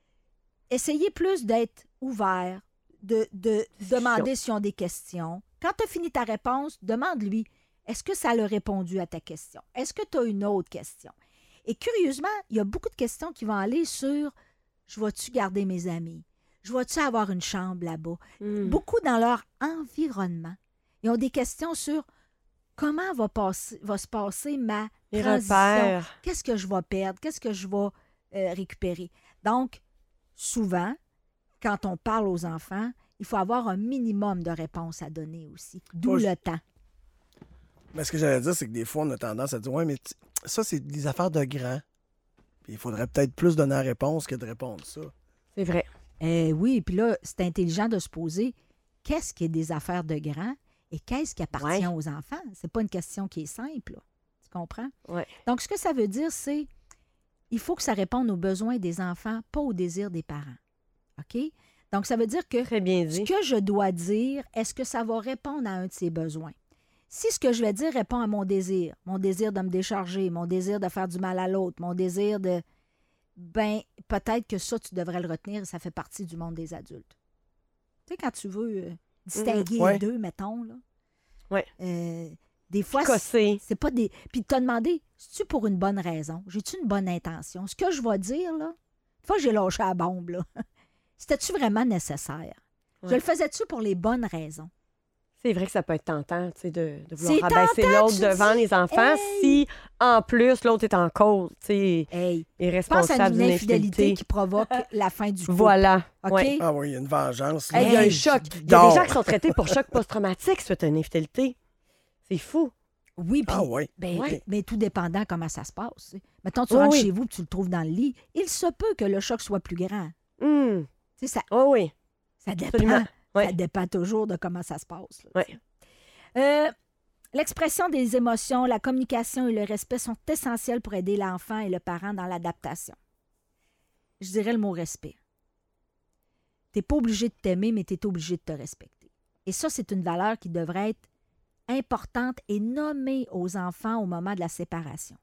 essayez plus d'être ouvert, de, de demander s'ils ont des questions. Quand tu as fini ta réponse, demande-lui, est-ce que ça l'a répondu à ta question? Est-ce que tu as une autre question? Et curieusement, il y a beaucoup de questions qui vont aller sur, je vais-tu garder mes amis? Je vais-tu avoir une chambre là-bas? Mm. Beaucoup dans leur environnement. Ils ont des questions sur comment va, passer, va se passer ma Les transition. repères. Qu'est-ce que je vais perdre? Qu'est-ce que je vais euh, récupérer? Donc, souvent, quand on parle aux enfants, il faut avoir un minimum de réponses à donner aussi. D'où Moi, je- le temps. Mais ce que j'allais dire, c'est que des fois, on a tendance à dire ouais, mais t- ça, c'est des affaires de grands. Puis il faudrait peut-être plus donner la réponse que de répondre ça. C'est vrai. Eh oui, puis là, c'est intelligent de se poser qu'est-ce qui est des affaires de grands et qu'est-ce qui appartient Ouais. aux enfants. C'est pas une question qui est simple, là. Tu comprends? Ouais. Donc, ce que ça veut dire, c'est il faut que ça réponde aux besoins des enfants, pas aux désirs des parents. OK? Donc, ça veut dire que Très bien ce dit. que je dois dire, est-ce que ça va répondre à un de ses besoins? Si ce que je vais dire répond à mon désir, mon désir de me décharger, mon désir de faire du mal à l'autre, mon désir de... Ben, peut-être que ça, tu devrais le retenir et ça fait partie du monde des adultes. Tu sais, quand tu veux euh, distinguer Mhm. Ouais. les deux, mettons, là. Ouais. Euh, des fois, c'est Cossé. c'est pas des... Puis t'as demandé, c'est-tu pour une bonne raison? J'ai-tu une bonne intention? Ce que je vais dire, là, une fois que j'ai lâché la bombe, là, c'était-tu vraiment nécessaire? Je Ouais. le faisais-tu pour les bonnes raisons? C'est vrai que ça peut être tentant, tu sais, de, de vouloir C'est rabaisser tentant, l'autre tu devant dis, les enfants hey! si, en plus, l'autre est en cause, tu sais, Hey, est pense à responsable une d'une infidélité infidélité. qui provoque la fin du couple. Voilà. OK? Ouais. Ah oui, il y a une vengeance. là. Hey, il y a un Hey, choc. Il y a dors. des gens qui sont traités pour choc post-traumatique suite à une infidélité. C'est fou. Oui, puis Ah oui. ben, Ouais. mais tout dépendant comment ça se passe. tu sais. Mettons, tu Oui, rentres oui. chez vous et tu le trouves dans le lit. Il se peut que le choc soit plus grand. Hum. Tu sais, ça, Oh oui. ça dépend. Absolument. Ouais. Ça dépend toujours de comment ça se passe. là, Ouais. tu sais. Euh, L'expression des émotions, la communication et le respect sont essentiels pour aider l'enfant et le parent dans l'adaptation. Je dirais le mot respect. Tu n'es pas obligé de t'aimer, mais tu es obligé de te respecter. Et ça, c'est une valeur qui devrait être importante et nommée aux enfants au moment de la séparation.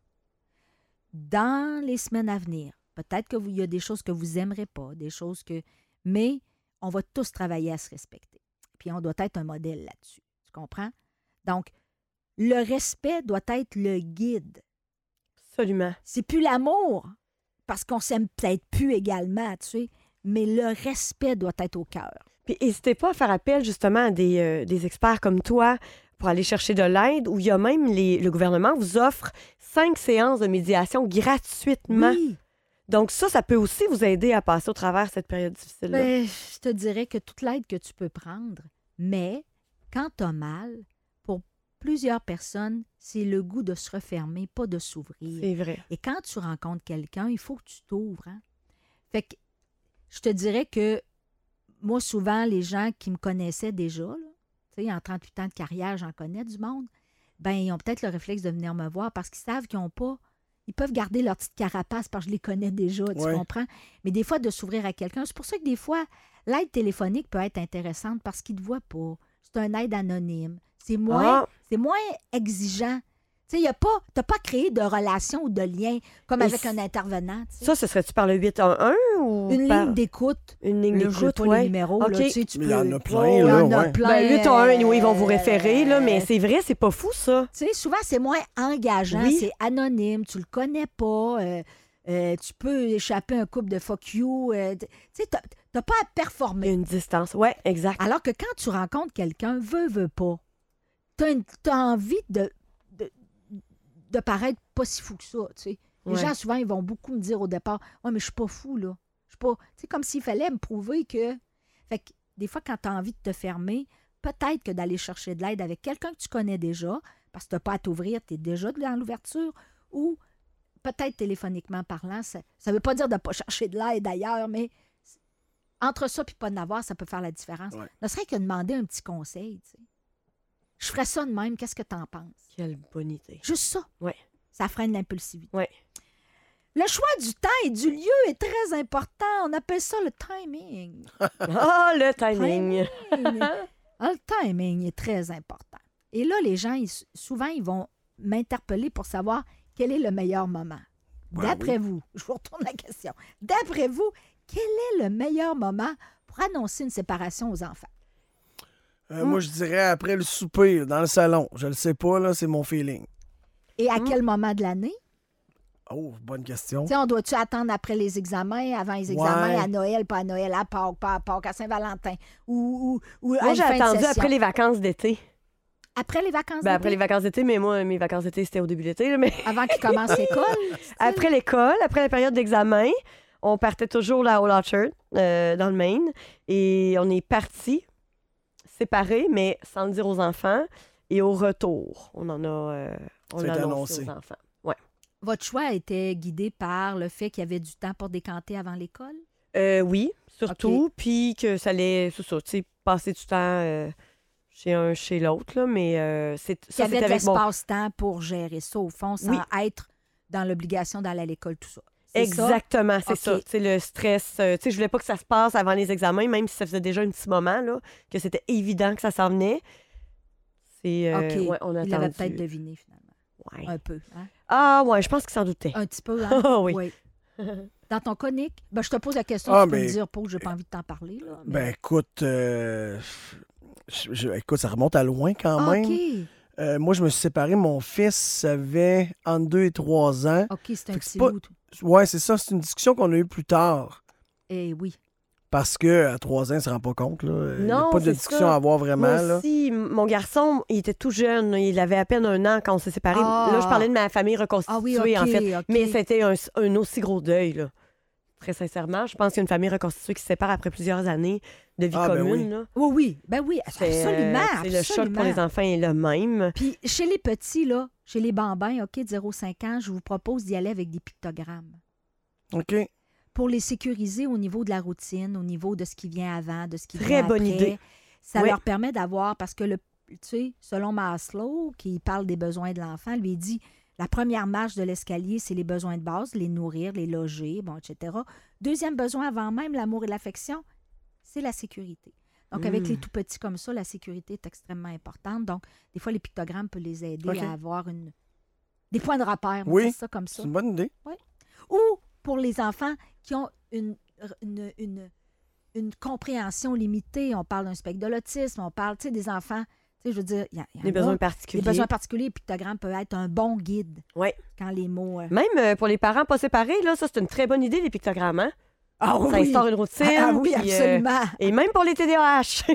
Dans les semaines à venir, peut-être qu'il y a des choses que vous n'aimerez pas, des choses que... Mais on va tous travailler à se respecter. Puis on doit être un modèle là-dessus. Tu comprends? Donc, le respect doit être le guide. Absolument. C'est plus l'amour, parce qu'on s'aime peut-être plus également, tu sais, mais le respect doit être au cœur. Puis n'hésitez pas à faire appel justement à des, euh, des experts comme toi pour aller chercher de l'aide, où il y a même les, le gouvernement vous offre cinq séances de médiation gratuitement. Oui, Donc ça, ça peut aussi vous aider à passer au travers de cette période difficile-là. ben, je te dirais que toute l'aide que tu peux prendre, mais quand tu as mal, pour plusieurs personnes, c'est le goût de se refermer, pas de s'ouvrir. C'est vrai. Et quand tu rencontres quelqu'un, il faut que tu t'ouvres. Hein? Fait que je te dirais que moi, souvent, les gens qui me connaissaient déjà, là, tu sais, en trente-huit ans de carrière, j'en connais du monde, ben ils ont peut-être le réflexe de venir me voir parce qu'ils savent qu'ils n'ont pas... Ils peuvent garder leur petite carapace parce que je les connais déjà, tu Ouais. comprends? Mais des fois, de s'ouvrir à quelqu'un, c'est pour ça que des fois, l'aide téléphonique peut être intéressante parce qu'ils ne te voient pas. C'est un aide anonyme. C'est moins, Ah. c'est moins exigeant. Tu sais, il y a pas, t'as pas créé de relation ou de lien comme Et avec c- un intervenant. tu sais. Ça, ce serait-tu par le huit un un ou Une par... ligne d'écoute. Une ligne Là, je veux d'écoute, pas ouais. les numéros. Là, OK. tu sais, tu Mais peux... il y en a plein, Oh, il y là, en a ouais. plein. Ben, huit un un, anyway, ils vont vous euh, référer, là, mais c'est vrai, c'est pas fou, ça. Tu sais, souvent, c'est moins engageant, Oui. c'est anonyme, tu le connais pas, euh, euh, tu peux échapper un couple de fuck you. euh, tu sais, t'as t'as pas à Il y a performer. une distance. Ouais, exact. Alors que quand tu rencontres quelqu'un, veut, veut pas, t'as une- t'as envie de, de, de paraître pas si fou que ça, tu sais. Les Ouais. gens, souvent, ils vont beaucoup me dire au départ, « Ouais, mais je suis pas fou, là. Je suis pas... » Tu sais, comme s'il fallait me prouver que... Fait que des fois, quand tu as envie de te fermer, peut-être que d'aller chercher de l'aide avec quelqu'un que tu connais déjà, parce que tu n'as pas à t'ouvrir, tu es déjà dans l'ouverture, ou peut-être téléphoniquement parlant, ça ne veut pas dire de ne pas chercher de l'aide ailleurs, mais entre ça et pas de l'avoir, ça peut faire la différence. Ouais. Ne serait que demander un petit conseil, tu sais. Je ferais ça de même, qu'est-ce que tu en penses? Quelle bonne idée. Juste ça. Ouais. Ça freine l'impulsivité. Ouais. Le choix du temps et du lieu est très important. On appelle ça le timing. Ah, le timing. Ah, le timing est très important. Et là, les gens, ils- souvent, ils vont m'interpeller pour savoir quel est le meilleur moment. Ben D'après vous, je vous retourne la question. D'après vous, quel est le meilleur moment pour annoncer une séparation aux enfants? Euh, Moi, je dirais après le souper, dans le salon. Je le sais pas, là, c'est mon feeling. Et à quel moment de l'année? Oh, bonne question. Tu sais, on doit-tu attendre après les examens, avant les examens, Ouais. à Noël, pas à Noël, à Pâques, pas à Pâques, à Saint-Valentin, ou, ou, ou à Moi, une j'ai fin de attendu session? après les vacances d'été. Après les vacances Ben, après les d'été? vacances d'été, mais moi, mes vacances d'été, c'était au début de l'été. là, Mais Avant qu'ils commencent l'école? après l'école, après la période d'examen, on partait toujours là au Orchard, euh, dans le Maine. Et on est partis, séparés, mais sans le dire aux enfants. Et au retour, on en a, euh, on Ça a l'a été annoncé annoncé. aux enfants. Ouais. Votre choix était guidé par le fait qu'il y avait du temps pour décanter avant l'école? Euh, oui, surtout. Puis que ça allait, c'est ça, tu sais, passer du temps euh, chez un, chez l'autre, là. Mais euh, c'est, Qu'il y ça, avait c'était de avec mon... l'espace-temps pour gérer ça, au fond, sans Oui. être dans l'obligation d'aller à l'école, tout ça. C'est ça? Exactement, c'est OK. ça. Tu sais, le stress. euh, tu sais, je voulais pas que ça se passe avant les examens, même si ça faisait déjà un petit moment, là, que c'était évident que ça s'en venait. C'est. euh, OK. ouais, on a Il l'avait attendu. peut-être deviné, finalement. Ouais. Un peu. Hein? Ah, ouais, je pense qu'il s'en doutait. Un petit peu, hein? Ah oui. Dans ton conique, ben, je te pose la question, Ah, tu peux mais- me dire, Paul, j'ai pas envie de t'en parler. Là, mais- Ben écoute, euh, je- je- écoute, ça remonte à loin quand Ah, même. OK. Euh, moi, je me suis séparé. Mon fils avait entre deux et trois ans. OK, c'est un Fait que petit c'est pas- bout. Ouais, c'est ça. C'est une discussion qu'on a eue plus tard. Eh oui. Parce que à trois ans, il ne se rend pas compte. Là. Il n'y a Non, pas de c'est discussion ça. à avoir vraiment. Moi Là. aussi, m- mon garçon, il était tout jeune. là. Il avait à peine un an quand on s'est séparés. Ah. Là, je parlais de ma famille reconstituée, Ah oui, OK. en fait. OK. Mais c'était un, un aussi gros deuil, là. Très sincèrement. Je pense qu'il y a une famille reconstituée qui se sépare après plusieurs années de vie Ah, ben commune. oui. là. Oui, oui. Ben oui, C'est, absolument. euh, c'est le choc pour les absolument. enfants est le même. Puis chez les petits, là, chez les bambins, OK, de zéro à cinq ans, je vous propose d'y aller avec des pictogrammes. OK. Pour les sécuriser au niveau de la routine, au niveau de ce qui vient avant, de ce qui Très vient bonne après. idée. Ça Oui. leur permet d'avoir, parce que, le, tu sais, selon Maslow, qui parle des besoins de l'enfant, lui il dit, la première marche de l'escalier, c'est les besoins de base, les nourrir, les loger, bon, et cetera. Deuxième besoin avant même l'amour et l'affection, c'est la sécurité. Donc, avec Mm. les tout petits comme ça, la sécurité est extrêmement importante. Donc, des fois, les pictogrammes peuvent les aider OK. à avoir une... des points de repère, on Oui. va dire ça comme ça. C'est une bonne idée. Ou pour les enfants qui ont une, une, une, une compréhension limitée. On parle d'un spectre de l'autisme, on parle, tu sais, des enfants, tu sais, je veux dire, il y, a- il y en Des a- besoins des particuliers. besoins particuliers. Le pictogramme peut être un bon guide Oui. quand les mots... euh, Même euh, pour les parents pas séparés, là, ça, c'est une très bonne idée, les pictogrammes. Hein? Ah Ça instaure une routine. Ah, ah oui, puis, euh, absolument. et même pour les T D A H.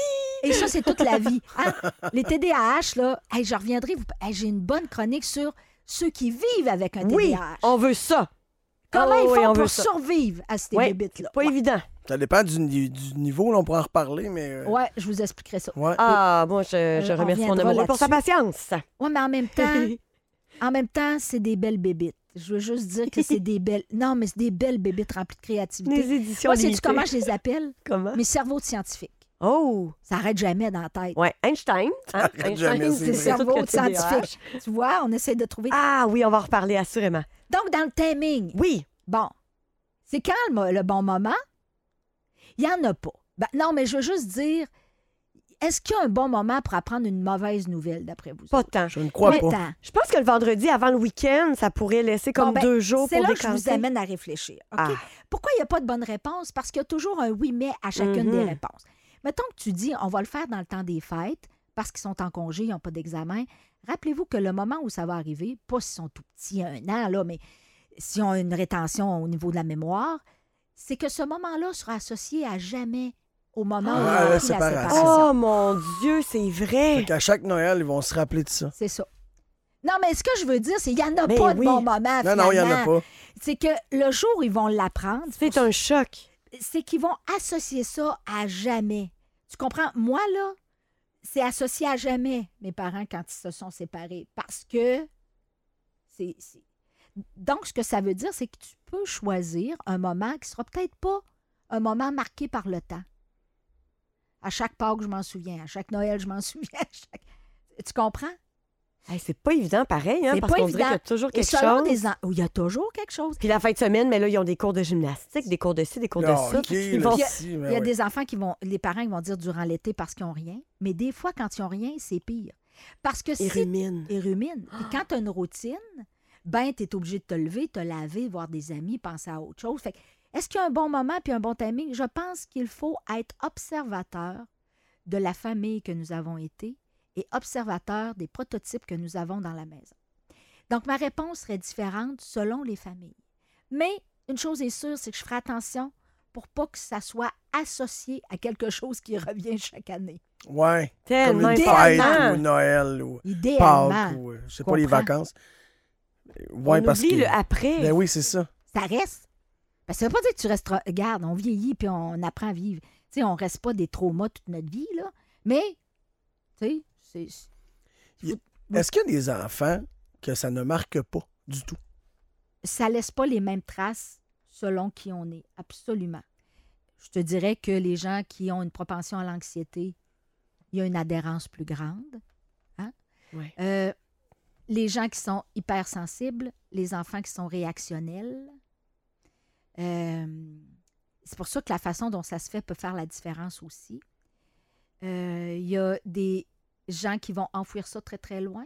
Et ça, c'est toute la vie. Hein? Les T D A H, là, hey, je reviendrai, vous... hey, j'ai une bonne chronique sur ceux qui vivent avec un T D A H. Oui, on veut ça. Comment Oh, ils oui, font on veut pour ça. survivre à ces Ouais, bébites-là? Pas Ouais. évident. Ça dépend du, ni- du niveau, là, on pourra en reparler, mais. euh, Ouais, je vous expliquerai ça. ouais. Ah, moi, je, je Euh, on remercie mon reviendra amoureux pour sa patience. Oui, mais en même temps, en même temps, c'est des belles bébites. Je veux juste dire que c'est des belles... Non, mais c'est des belles bébites remplies de créativité. Les éditions Moi, sais-tu limitées. comment je les appelle? Comment? Mes cerveaux de scientifiques. Oh! Ça arrête jamais dans la tête. Ouais, Einstein. Hein? arrête jamais, c'est Des vrai. cerveaux de T D A H. scientifiques. Tu vois, on essaie de trouver... Ah oui, on va en reparler, assurément. Donc, dans le timing, Oui. bon, c'est quand le, mo- le bon moment? Il n'y en a pas. Ben, non, mais je veux juste dire, est-ce qu'il y a un bon moment pour apprendre une mauvaise nouvelle, d'après vous? Pas tant. Je ne crois Pas pas. tant. Je pense que le vendredi avant le week-end, ça pourrait laisser comme Bon, ben, deux jours c'est pour là que je décanter. vous amène à réfléchir. OK? Ah. Pourquoi il n'y a pas de bonne réponse? Parce qu'il y a toujours un oui, mais à chacune des Mhm. réponses. Mettons que tu dis, on va le faire dans le temps des fêtes, parce qu'ils sont en congé, ils n'ont pas d'examen. Rappelez-vous que le moment où ça va arriver, pas s'ils sont tout petits, un an, là, mais s'ils ont une rétention au niveau de la mémoire, c'est que ce moment-là sera associé à jamais au moment où Ah, il y la a pris la séparation. séparation. Oh mon Dieu, c'est vrai. Fait qu'à chaque Noël, ils vont se rappeler de ça. C'est ça. Non, mais ce que je veux dire, c'est qu'il n'y en a Mais pas de oui. bon moment, Non, non, il n'y en a finalement. pas. C'est que le jour où ils vont l'apprendre, C'est un choc. c'est qu'ils vont associer ça à jamais. Tu comprends? Moi, là, c'est associé à jamais, mes parents, quand ils se sont séparés. Parce que c'est... c'est- Donc, ce que ça veut dire, c'est que tu peux choisir un moment qui sera peut-être pas un moment marqué par le temps. À chaque Pâques, je m'en souviens. À chaque Noël, je m'en souviens. À chaque- Tu comprends? Hey, c'est pas évident pareil, hein, C'est parce pas qu'on dirait évident. qu'il y a toujours Et quelque selon chose. des en- oh, il y a toujours quelque chose. Puis la fin de semaine, mais là, ils ont des cours de gymnastique, des cours de ci, des cours de Ah, ça. OK, Ils là, vont- si, Il mais y a ouais. des enfants qui vont, les parents ils vont dire durant l'été parce qu'ils n'ont rien, mais des fois, quand ils n'ont rien, c'est pire. Parce que si Ils ruminent. ils ruminent. Puis quand tu as une routine, ben, tu es obligé de te lever, te laver, voir des amis, penser à autre chose. Fait que, est-ce qu'il y a un bon moment puis un bon timing? Je pense qu'il faut être observateur de la famille que nous avons été et observateur des prototypes que nous avons dans la maison. Donc, ma réponse serait différente selon les familles. Mais une chose est sûre, c'est que je ferai attention pour pas que ça soit associé à quelque chose qui revient chaque année. Ouais. Comme Tellement une fête important. ou Noël ou Idéalement, Pâques ou, euh, je sais pas, les Comprends. vacances. Ouais, On parce oublie que... le après. Ben oui, c'est ça. ça reste. Parce que ça veut pas dire que tu resteras... Regarde, on vieillit puis on apprend à vivre. Tu sais, on reste pas des traumas toute notre vie, là. Mais, tu sais, c'est... Y- Est-ce qu'il y a des enfants que ça ne marque pas du tout? ça laisse pas les mêmes traces selon qui on est. Absolument. Je te dirais que les gens qui ont une propension à l'anxiété, il y a une adhérence plus grande. Hein? Ouais. Euh, les gens qui sont hypersensibles, les enfants qui sont réactionnels. Euh, c'est pour ça que la façon dont ça se fait peut faire la différence aussi. Euh, Il y a des gens qui vont enfouir ça très, très loin.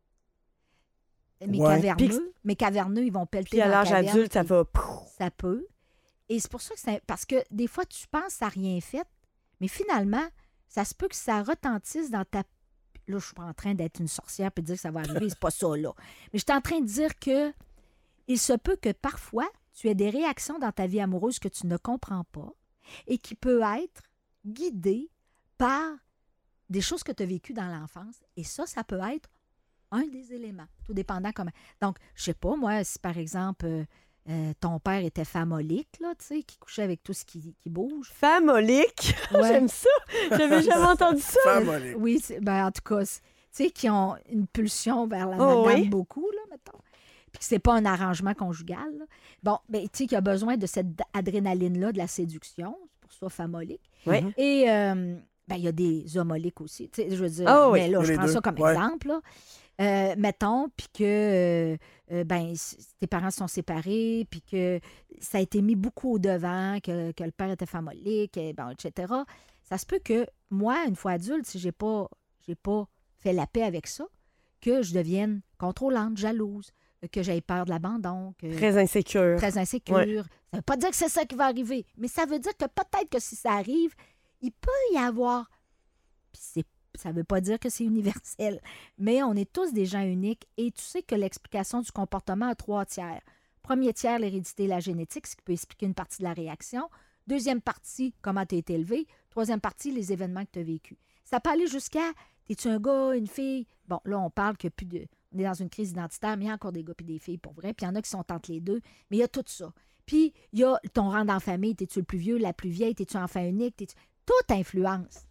Mais Ouais. caverneux, Puis- mais caverneux, ils vont pelleter Puis à dans la l'âge caverne, adulte, ça puis va. ça peut. Et c'est pour ça que c'est... Parce que des fois, tu penses à rien fait, mais finalement, ça se peut que ça retentisse dans ta... Là, je suis pas en train d'être une sorcière et de dire que ça va arriver, c'est pas ça, là. Mais je suis en train de dire que il se peut que parfois, tu aies des réactions dans ta vie amoureuse que tu ne comprends pas et qui peut être guidées par des choses que tu as vécues dans l'enfance. Et ça, ça peut être un des éléments, tout dépendant comment. Donc, je sais pas, moi, si par exemple, euh, euh, ton père était famolique, là, tu sais, qui couchait avec tout ce qui, qui bouge. Famolique. Ouais. J'aime ça. J'avais jamais entendu ça. Famolique. Oui, c'est- ben, en tout cas, c'est- tu sais, qui ont une pulsion vers la Oh, madame oui. beaucoup, là, mettons. Puis que c'est pas un arrangement conjugal. Là. Bon, ben, tu sais, qu'il a besoin de cette adrénaline-là, de la séduction, c'est pour ça famolique. Oui. Et, euh, ben, il y a des homoliques aussi. Tu sais, je veux dire, Ah oui. mais là, Il y a je les prends deux. ça comme Ouais. exemple, là. Euh, mettons, puis que euh, euh, ben, s- tes parents se sont séparés, puis que ça a été mis beaucoup au devant, que, que le père était famolique, et bon, et cetera. Ça se peut que moi, une fois adulte, si j'ai pas, j'ai pas fait la paix avec ça, que je devienne contrôlante, jalouse, que j'aie peur de l'abandon, que Très insécure. très insécure. Ouais. Ça veut pas dire que c'est ça qui va arriver, mais ça veut dire que peut-être que si ça arrive, il peut y avoir... Puis c'est ça ne veut pas dire que c'est universel, mais on est tous des gens uniques et tu sais que l'explication du comportement a trois tiers. Premier tiers, l'hérédité et la génétique, ce qui peut expliquer une partie de la réaction. Deuxième partie, comment tu as été élevé. Troisième partie, les événements que tu as vécus. Ça peut aller jusqu'à, es-tu un gars, une fille? Bon, là, on parle que plus de... On est dans une crise identitaire, mais il y a encore des gars et des filles, pour vrai. Puis il y en a qui sont entre les deux, mais il y a tout ça. Puis il y a ton rang dans la famille, t'es-tu le plus vieux, la plus vieille, t'es-tu enfant unique? T'es-tu... Tout influence.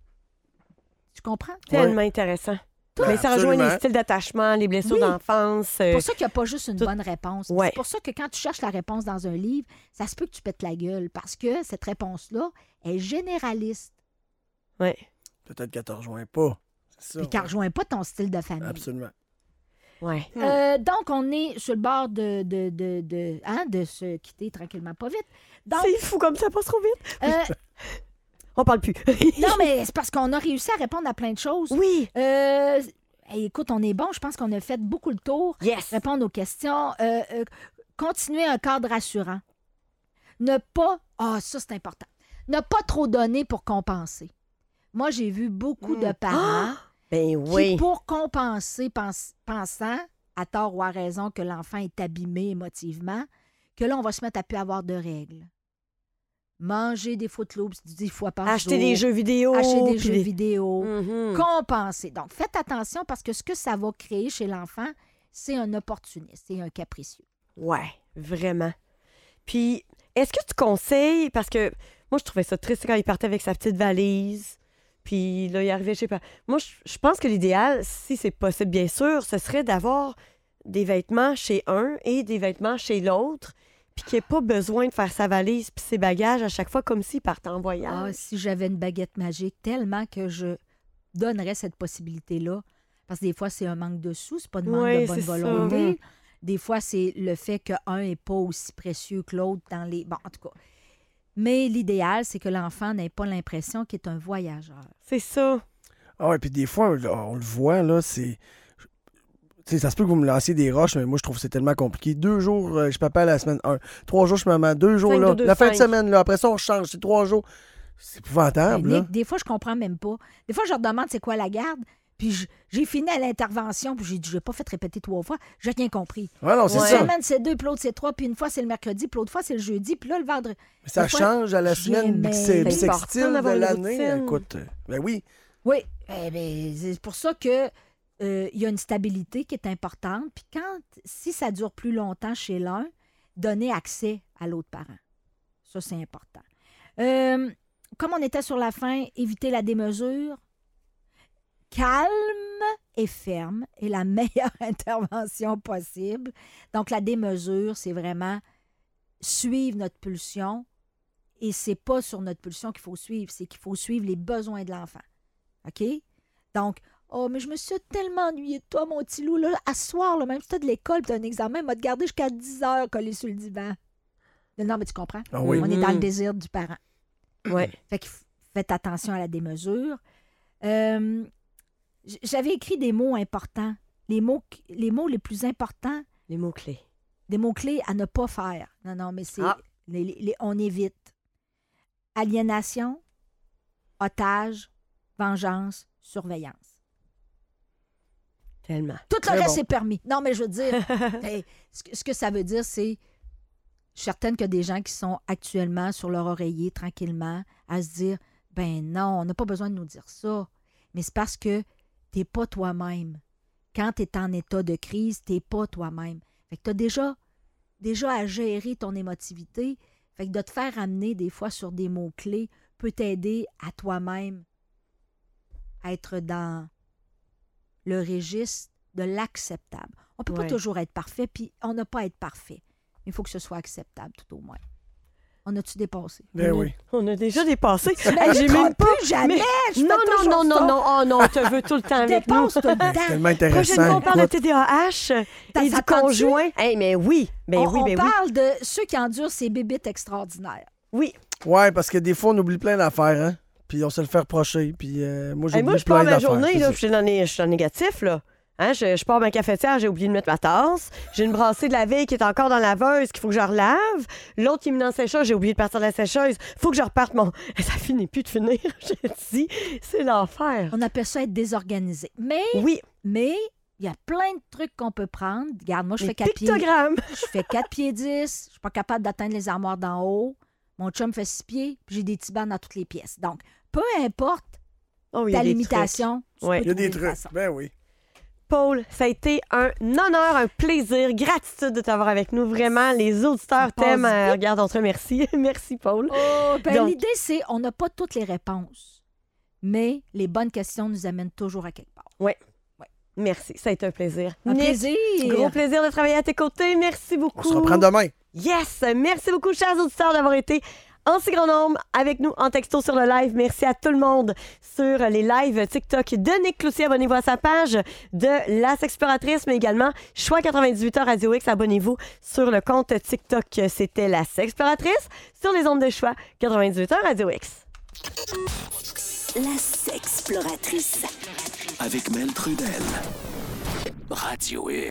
Tu comprends? Tellement intéressant. Mais ça rejoint Absolument. les styles d'attachement, les blessures Oui. d'enfance. C'est euh, pour ça qu'il n'y a pas juste une tout- bonne réponse. Ouais. C'est pour ça que quand tu cherches la réponse dans un livre, ça se peut que tu pètes la gueule parce que cette réponse-là est généraliste ouais. Peut-être qu'elle ne te rejoint pas. C'est ça. et qu'elle ne ouais. rejoint pas ton style de famille. Absolument. Ouais. Euh, donc, on est sur le bord de, de, de, de, hein, de se quitter tranquillement, pas vite. Donc, C'est fou comme ça passe trop vite. euh, On parle plus. Non, mais c'est parce qu'on a réussi à répondre à plein de choses. Oui. Euh, hey, écoute, on est bon. Je pense qu'on a fait beaucoup le tour. Yes. Répondre aux questions. Euh, euh, continuer un cadre rassurant. Ne pas... Ah, ça, c'est important. Ne pas trop donner pour compenser. Moi, j'ai vu beaucoup de parents Ben oui. qui, pour compenser, pense- pensant, à tort ou à raison, que l'enfant est abîmé émotivement, que là, on va se mettre à plus avoir de règles. Manger des Footloops dix fois par jour. Acheter des jeux vidéo. Acheter des puis jeux des- vidéo. Mhm. Compenser. Donc, faites attention parce que ce que ça va créer chez l'enfant, c'est un opportuniste, c'est un capricieux. Ouais, vraiment. Puis, est-ce que tu conseilles, parce que moi, je trouvais ça triste quand il partait avec sa petite valise, puis là, il arrivait, je sais pas. Moi, je, je pense que l'idéal, si c'est possible, bien sûr, ce serait d'avoir des vêtements chez un et des vêtements chez l'autre, puis qu'il n'y ait pas besoin de faire sa valise puis ses bagages à chaque fois comme s'il partait en Ah, voyage. si j'avais une baguette magique, tellement que je donnerais cette possibilité-là. Parce que des fois, c'est un manque de sous, c'est pas de manque Oui, de bonne c'est ça. volonté. Mhm. Des fois, c'est le fait qu'un n'est pas aussi précieux que l'autre dans les... Bon, en tout cas. Mais l'idéal, c'est que l'enfant n'ait pas l'impression qu'il est un voyageur. C'est ça. Ah ouais, puis des fois, on, on le voit, là, c'est... Tu sais, ça se peut que vous me lanciez des roches, mais moi, je trouve que c'est tellement compliqué. Deux jours, euh, je papa la semaine un. Trois jours, je maman. Deux jours, Cinq, là. deux, deux, la fin de cinq. semaine, là. Après ça, on change. C'est trois jours. C'est épouvantable, Mais là. Nick, des fois, je comprends même pas. Des fois, je leur demande c'est quoi la garde, puis je- j'ai fini à l'intervention, puis j'ai dit, je n'ai pas fait répéter trois fois, j'ai rien compris. Ouais, non, c'est Ouais. ça. Une semaine, c'est deux, puis l'autre, c'est trois, puis une fois, c'est le mercredi, puis l'autre fois, c'est le jeudi, puis là, le vendredi. Mais ça Des fois, change à la semaine jamais. bixi- C'est bissextile important de d'avoir une l'année. routine. Écoute, euh, ben oui. Oui, eh bien, c'est pour ça que euh, il y a une stabilité qui est importante. Puis quand, si ça dure plus longtemps chez l'un, donner accès à l'autre parent. Ça, c'est important. Euh, comme on était sur la fin, éviter la démesure. Calme et ferme est la meilleure intervention possible. Donc, la démesure, c'est vraiment suivre notre pulsion. Et c'est pas sur notre pulsion qu'il faut suivre, c'est qu'il faut suivre les besoins de l'enfant. OK? Donc, oh, mais je me suis tellement ennuyée de toi, mon petit loup. Là, à ce soir, là, même si tu as de l'école tu as un examen, il m'a gardé jusqu'à dix heures collé sur le divan. Non, mais tu comprends? Ah oui. On est dans le Mhm. désir du parent. Ouais. Fait que f- faites attention à la démesure. Euh, j- J'avais écrit des mots importants. Les mots, qui- les mots les plus importants, Les mots-clés. des mots-clés à ne pas faire. Non, non, mais c'est... Ah. les- les- les- on évite. Aliénation, otage, vengeance, surveillance. Tellement. Tout Très le reste bon. est permis. Non, mais je veux dire, hey, ce, que, ce que ça veut dire, c'est... Je suis certaine qu'il y a des gens qui sont actuellement sur leur oreiller, tranquillement, à se dire, ben non, on n'a pas besoin de nous dire ça. Mais c'est parce que tu n'es pas toi-même. Quand tu es en état de crise, tu n'es pas toi-même. Fait que tu as déjà, déjà à gérer ton émotivité. Fait que de te faire amener des fois sur des mots-clés peut t'aider à toi-même à être dans le registre de l'acceptable. On ne peut Ouais. pas toujours être parfait, puis on n'a pas à être parfait. Il faut que ce soit acceptable, tout au moins. On a-tu dépassé? Ben on, a, oui. on a déjà dépassé. Mais Hey, j'ai même pas. plus jamais! mais- Je fais non, non, toujours non, non, ça. non. Oh non, tu veux tout le temps avec nous. Dépense tout le C'est temps. tellement Prochaine fois, intéressant. on parle de Écoute, T D A H Ça et du s'entend-tu? conjoint. Hey, mais oui. Ben on oui, on ben oui. parle de ceux qui endurent ces bébites extraordinaires. Oui. ouais, parce que des fois, on oublie plein d'affaires, hein. Puis on se le fait reprocher. Puis euh, moi, j'ai Hey, moi, oublié je pars plein ma d'affaires. journée, c'est là, ça. je suis dans, les- je suis dans le négatif, là. Hein, je, je pars ma cafetière, j'ai oublié de mettre ma tasse. J'ai une brassée de la veille qui est encore dans la laveuse, qu'il faut que je relave. L'autre qui est mis dans la sécheuse, j'ai oublié de partir de la sécheuse. Faut que je reparte mon... Ça finit plus de finir, je te dis. C'est l'enfer. On appelle ça être désorganisé. Mais, Oui, mais, il y a plein de trucs qu'on peut prendre. Regarde, moi, je les fais quatre pieds. pictogrammes. Je fais quatre pieds dix. Je suis pas capable d'atteindre les armoires d'en haut. Mon chum fait six pieds, puis j'ai des tibans dans toutes les pièces. Donc, peu importe Oh, il y a ta des limitation, tu Ouais. peux Il y a des trouver une trucs. façon. Ben oui. trucs. Paul, ça a été un honneur, un plaisir, gratitude de t'avoir avec nous. Vraiment, les auditeurs Ça passe t'aiment. Euh, vite. regarde, on te remercie. Merci, Paul. Oh, ben, Donc- l'idée, c'est on n'a pas toutes les réponses, mais les bonnes questions nous amènent toujours à quelque part. Merci, ça a été un plaisir. Un Nick, plaisir. gros plaisir de travailler à tes côtés. Merci beaucoup. On se reprend demain. Yes! Merci beaucoup, chers auditeurs, d'avoir été en si grand nombre avec nous en texto sur le live. Merci à tout le monde sur les lives TikTok de Nick Cloutier. Abonnez-vous à sa page de Las Exploratrices, mais également Choix quatre-vingt-dix-huit heures Radio X. Abonnez-vous sur le compte TikTok. C'était Las Exploratrices sur les ondes de Choix quatre-vingt-dix-huit heures Radio X. La sexploratrice. Avec Mel Trudel. Radio X.